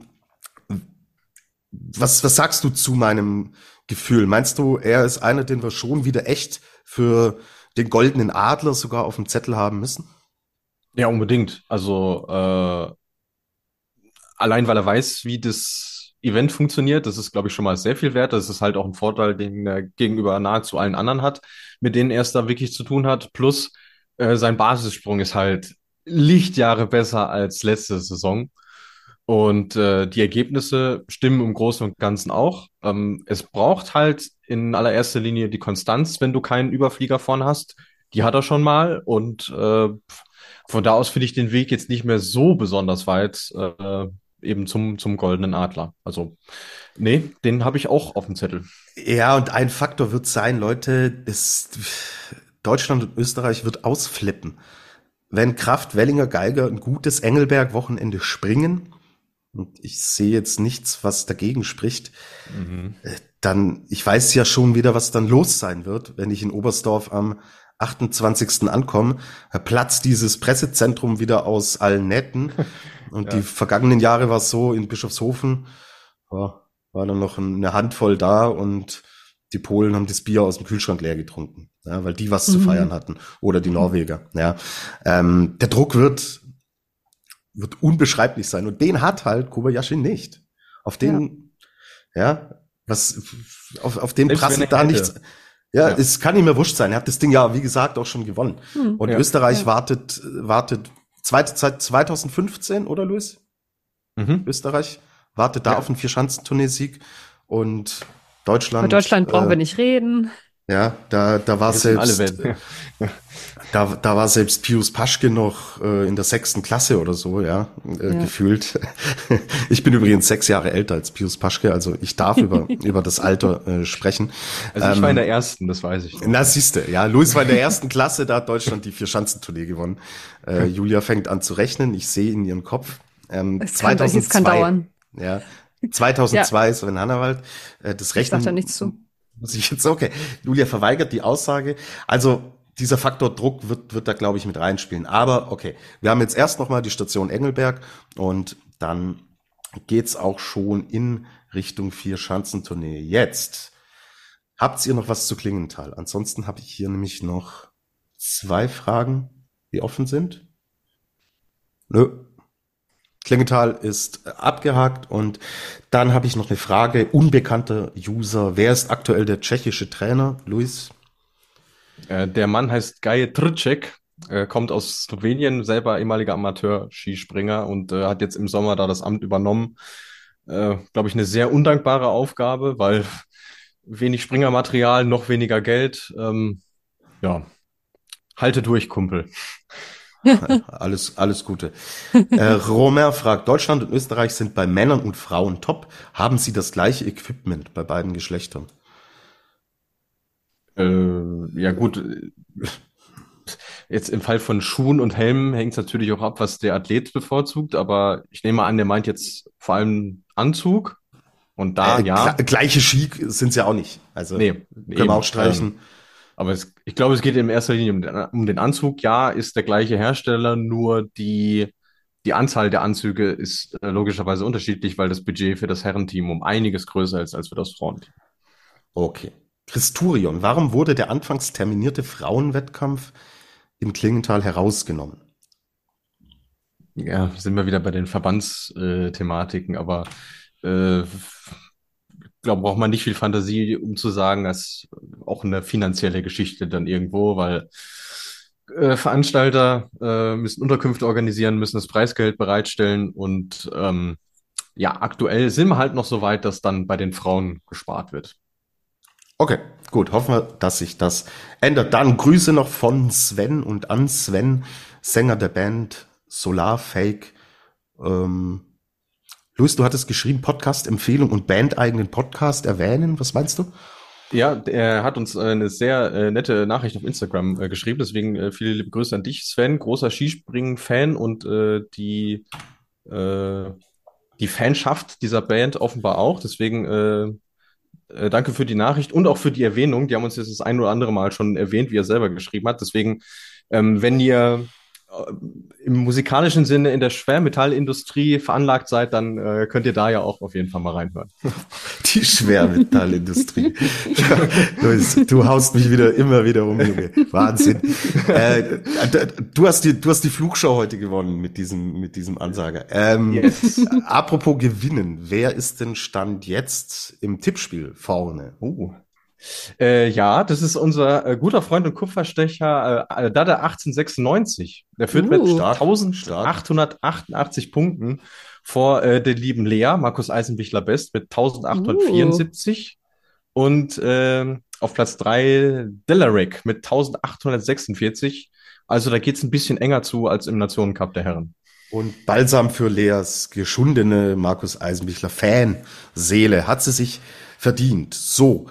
was, was sagst du zu meinem Gefühl? Meinst du, er ist einer, den wir schon wieder echt für den goldenen Adler sogar auf dem Zettel haben müssen? Ja, unbedingt. Also äh, allein weil er weiß, wie das Event funktioniert, das ist, glaube ich, schon mal sehr viel wert. Das ist halt auch ein Vorteil, den er gegenüber nahezu allen anderen hat, mit denen er es da wirklich zu tun hat. Plus äh, sein Basissprung ist halt Lichtjahre besser als letzte Saison. Und äh, die Ergebnisse stimmen im Großen und Ganzen auch. Ähm, es braucht halt in allererster Linie die Konstanz, wenn du keinen Überflieger vorne hast. Die hat er schon mal. Und äh, von da aus finde ich den Weg jetzt nicht mehr so besonders weit, äh, eben zum, zum Goldenen Adler. Also, nee, den habe ich auch auf dem Zettel. Ja, und ein Faktor wird sein, Leute, ist, Deutschland und Österreich wird ausflippen. Wenn Kraft, Wellinger, Geiger ein gutes Engelberg-Wochenende springen, und ich sehe jetzt nichts, was dagegen spricht, Mhm. dann, ich weiß ja schon wieder, was dann los sein wird, wenn ich in Oberstdorf am achtundzwanzigsten ankomme, platzt dieses Pressezentrum wieder aus allen Nähten. Und Ja. die vergangenen Jahre war es so, in Bischofshofen ja, war dann noch eine Handvoll da und die Polen haben das Bier aus dem Kühlschrank leer getrunken, ja, weil die was zu Mhm. feiern hatten. Oder die Norweger. Ja. Ähm, der Druck wird, wird unbeschreiblich sein. Und den hat halt Kobayashi nicht. Auf den, ja, was, auf, auf den Selbst wenn prasselt er da hätte. nichts. Ja, Ja. es kann ihm ja wurscht sein. Er hat das Ding ja, wie gesagt, auch schon gewonnen. Hm. Und Ja. Österreich Ja. wartet, wartet zweite Zeit zwanzig fünfzehn, oder Luis? Mhm. Österreich wartet da Ja. auf einen Vierschanzentournee-Sieg und Über Deutschland. Deutschland brauchen äh, wir nicht reden. Ja, da, da war Wir sind alle selbst, Welt. da, da war selbst Pius Paschke noch äh, in der sechsten Klasse oder so, ja, äh, Ja. gefühlt. Ich bin übrigens sechs Jahre älter als Pius Paschke, also ich darf über über das Alter äh, sprechen. Also ich Ähm, war in der ersten, das weiß ich. noch. Na, siehste, ja, Luis war in der ersten Klasse, da hat Deutschland die Vierschanzentournee gewonnen. Äh, Julia fängt an zu rechnen, ich sehe in ihrem Kopf. Ähm, Es kann, es kann zweitausendzwei, dauern. ja, zweitausendzwei ist Sven Hannawald. Äh, das Ich sag Rechnen da nichts zu. muss ich jetzt, okay. Julia verweigert die Aussage. Also, dieser Faktor Druck wird, wird da, glaube ich, mit reinspielen. Aber, okay. Wir haben jetzt erst nochmal die Station Engelberg und dann geht's auch schon in Richtung Vier-Schanzentournee. Jetzt habt ihr noch was zu Klingenthal? Ansonsten habe ich hier nämlich noch zwei Fragen, die offen sind. Nö. Klingenthal ist abgehakt und dann habe ich noch eine Frage. Unbekannter User. Wer ist aktuell der tschechische Trainer? Luis? Äh, der Mann heißt Gaje Trček, äh, kommt aus Slowenien, selber ehemaliger Amateur-Skispringer und äh, hat jetzt im Sommer da das Amt übernommen. Äh, glaube ich, eine sehr undankbare Aufgabe, weil wenig Springermaterial, noch weniger Geld. Ähm, ja, halte durch, Kumpel. Alles, alles Gute. Äh, Romer fragt, Deutschland und Österreich sind bei Männern und Frauen top. Haben sie das gleiche Equipment bei beiden Geschlechtern? Äh, ja gut, jetzt im Fall von Schuhen und Helmen hängt es natürlich auch ab, was der Athlet bevorzugt, aber ich nehme an, der meint jetzt vor allem Anzug und da, äh, ja, gl- Gleiche Ski sind sie auch nicht. Also nee, können eben, wir auch streichen. ähm, aber es, ich glaube, es geht in erster Linie um den, um den Anzug. Ja, ist der gleiche Hersteller, nur die, die Anzahl der Anzüge ist äh, logischerweise unterschiedlich, weil das Budget für das Herrenteam um einiges größer ist als für das Frauenteam. Okay. Christurion, warum wurde der anfangs terminierte Frauenwettkampf in Klingenthal herausgenommen? Ja, sind wir wieder bei den Verbandsthematiken, aber äh, ich glaube, braucht man nicht viel Fantasie, um zu sagen, dass auch eine finanzielle Geschichte dann irgendwo, weil äh, Veranstalter äh, müssen Unterkünfte organisieren, müssen das Preisgeld bereitstellen und ähm, ja, aktuell sind wir halt noch so weit, dass dann bei den Frauen gespart wird. Okay, gut, hoffen wir, dass sich das ändert. Dann Grüße noch von Sven und an Sven, Sänger der Band Solar Fake. Ähm, Luis, du hattest geschrieben, Podcast-Empfehlung und bandeigenen Podcast erwähnen. Was meinst du? Ja, er hat uns äh, eine sehr äh, nette Nachricht auf Instagram äh, geschrieben, deswegen äh, viele liebe Grüße an dich, Sven, großer Skispringen-Fan und äh, die, äh, die Fanschaft dieser Band offenbar auch, deswegen äh, äh, danke für die Nachricht und auch für die Erwähnung, die haben uns jetzt das ein oder andere Mal schon erwähnt, wie er selber geschrieben hat, deswegen, ähm, wenn ihr äh, im musikalischen Sinne in der Schwermetallindustrie veranlagt seid, dann äh, könnt ihr da ja auch auf jeden Fall mal reinhören. Die Schwermetallindustrie. Luis, du haust mich wieder immer wieder um, Junge. Wahnsinn. Äh, du hast die, du hast die Flugshow heute gewonnen mit diesem, mit diesem Ansager. Ähm, Yes. Apropos gewinnen, wer ist denn Stand jetzt im Tippspiel vorne? Oh. Äh, ja, das ist unser äh, guter Freund und Kupferstecher äh, Dada achtzehnhundertsechsundneunzig. Der führt mit Uh. Stark, eintausendachthundertachtundachtzig Punkten vor äh, der lieben Lea, Markus Eisenbichler Best mit eintausendachthundertvierundsiebzig und äh, auf Platz drei Delarec mit eintausendachthundertsechsundvierzig. Also da geht's ein bisschen enger zu als im Nationencup der Herren. Und Balsam für Leas geschundene Markus Eisenbichler Fanseele hat sie sich verdient. So.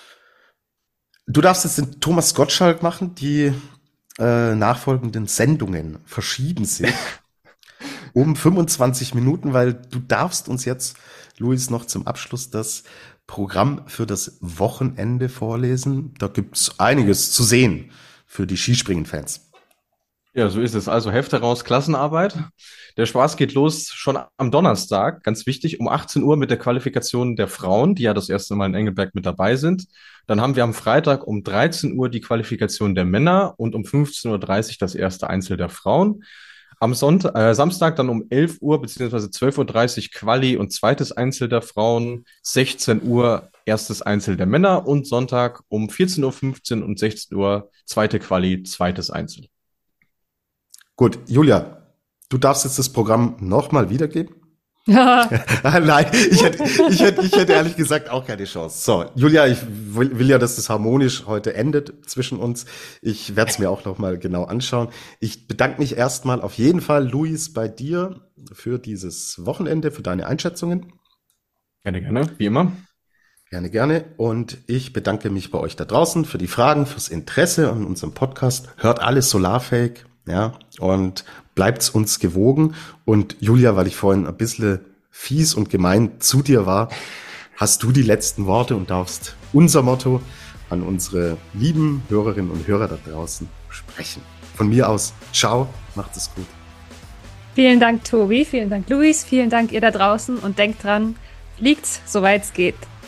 Du darfst jetzt den Thomas Gottschalk machen. Die äh, nachfolgenden Sendungen verschieben sich um fünfundzwanzig Minuten, weil du darfst uns jetzt, Luis, noch zum Abschluss das Programm für das Wochenende vorlesen. Da gibt's einiges zu sehen für die Skispringen-Fans. Ja, so ist es. Also Heft heraus, Klassenarbeit. Der Spaß geht los schon am Donnerstag, ganz wichtig, um achtzehn Uhr mit der Qualifikation der Frauen, die ja das erste Mal in Engelberg mit dabei sind. Dann haben wir am Freitag um dreizehn Uhr die Qualifikation der Männer und um fünfzehn Uhr dreißig das erste Einzel der Frauen. Am Sonntag, äh, Samstag dann um elf Uhr beziehungsweise zwölf Uhr dreißig Quali und zweites Einzel der Frauen, sechzehn Uhr erstes Einzel der Männer und Sonntag um vierzehn Uhr fünfzehn und sechzehn Uhr zweite Quali, zweites Einzel. Gut, Julia, du darfst jetzt das Programm nochmal wiedergeben. Ja. Nein, ich hätte, ich, hätte, ich hätte ehrlich gesagt auch keine Chance. So, Julia, ich will, will ja, dass das harmonisch heute endet zwischen uns. Ich werde es mir auch nochmal genau anschauen. Ich bedanke mich erstmal auf jeden Fall, Luis, bei dir für dieses Wochenende, für deine Einschätzungen. Gerne, gerne, wie immer. Gerne, gerne. Und ich bedanke mich bei euch da draußen für die Fragen, fürs Interesse an unserem Podcast. Hört alles Solarfake, ja, und bleibt's uns gewogen. Und Julia, weil ich vorhin ein bisschen fies und gemein zu dir war, hast du die letzten Worte und darfst unser Motto an unsere lieben Hörerinnen und Hörer da draußen sprechen. Von mir aus, ciao, macht es gut. Vielen Dank, Tobi, vielen Dank, Luis, vielen Dank, ihr da draußen und denkt dran, fliegt's, soweit es geht.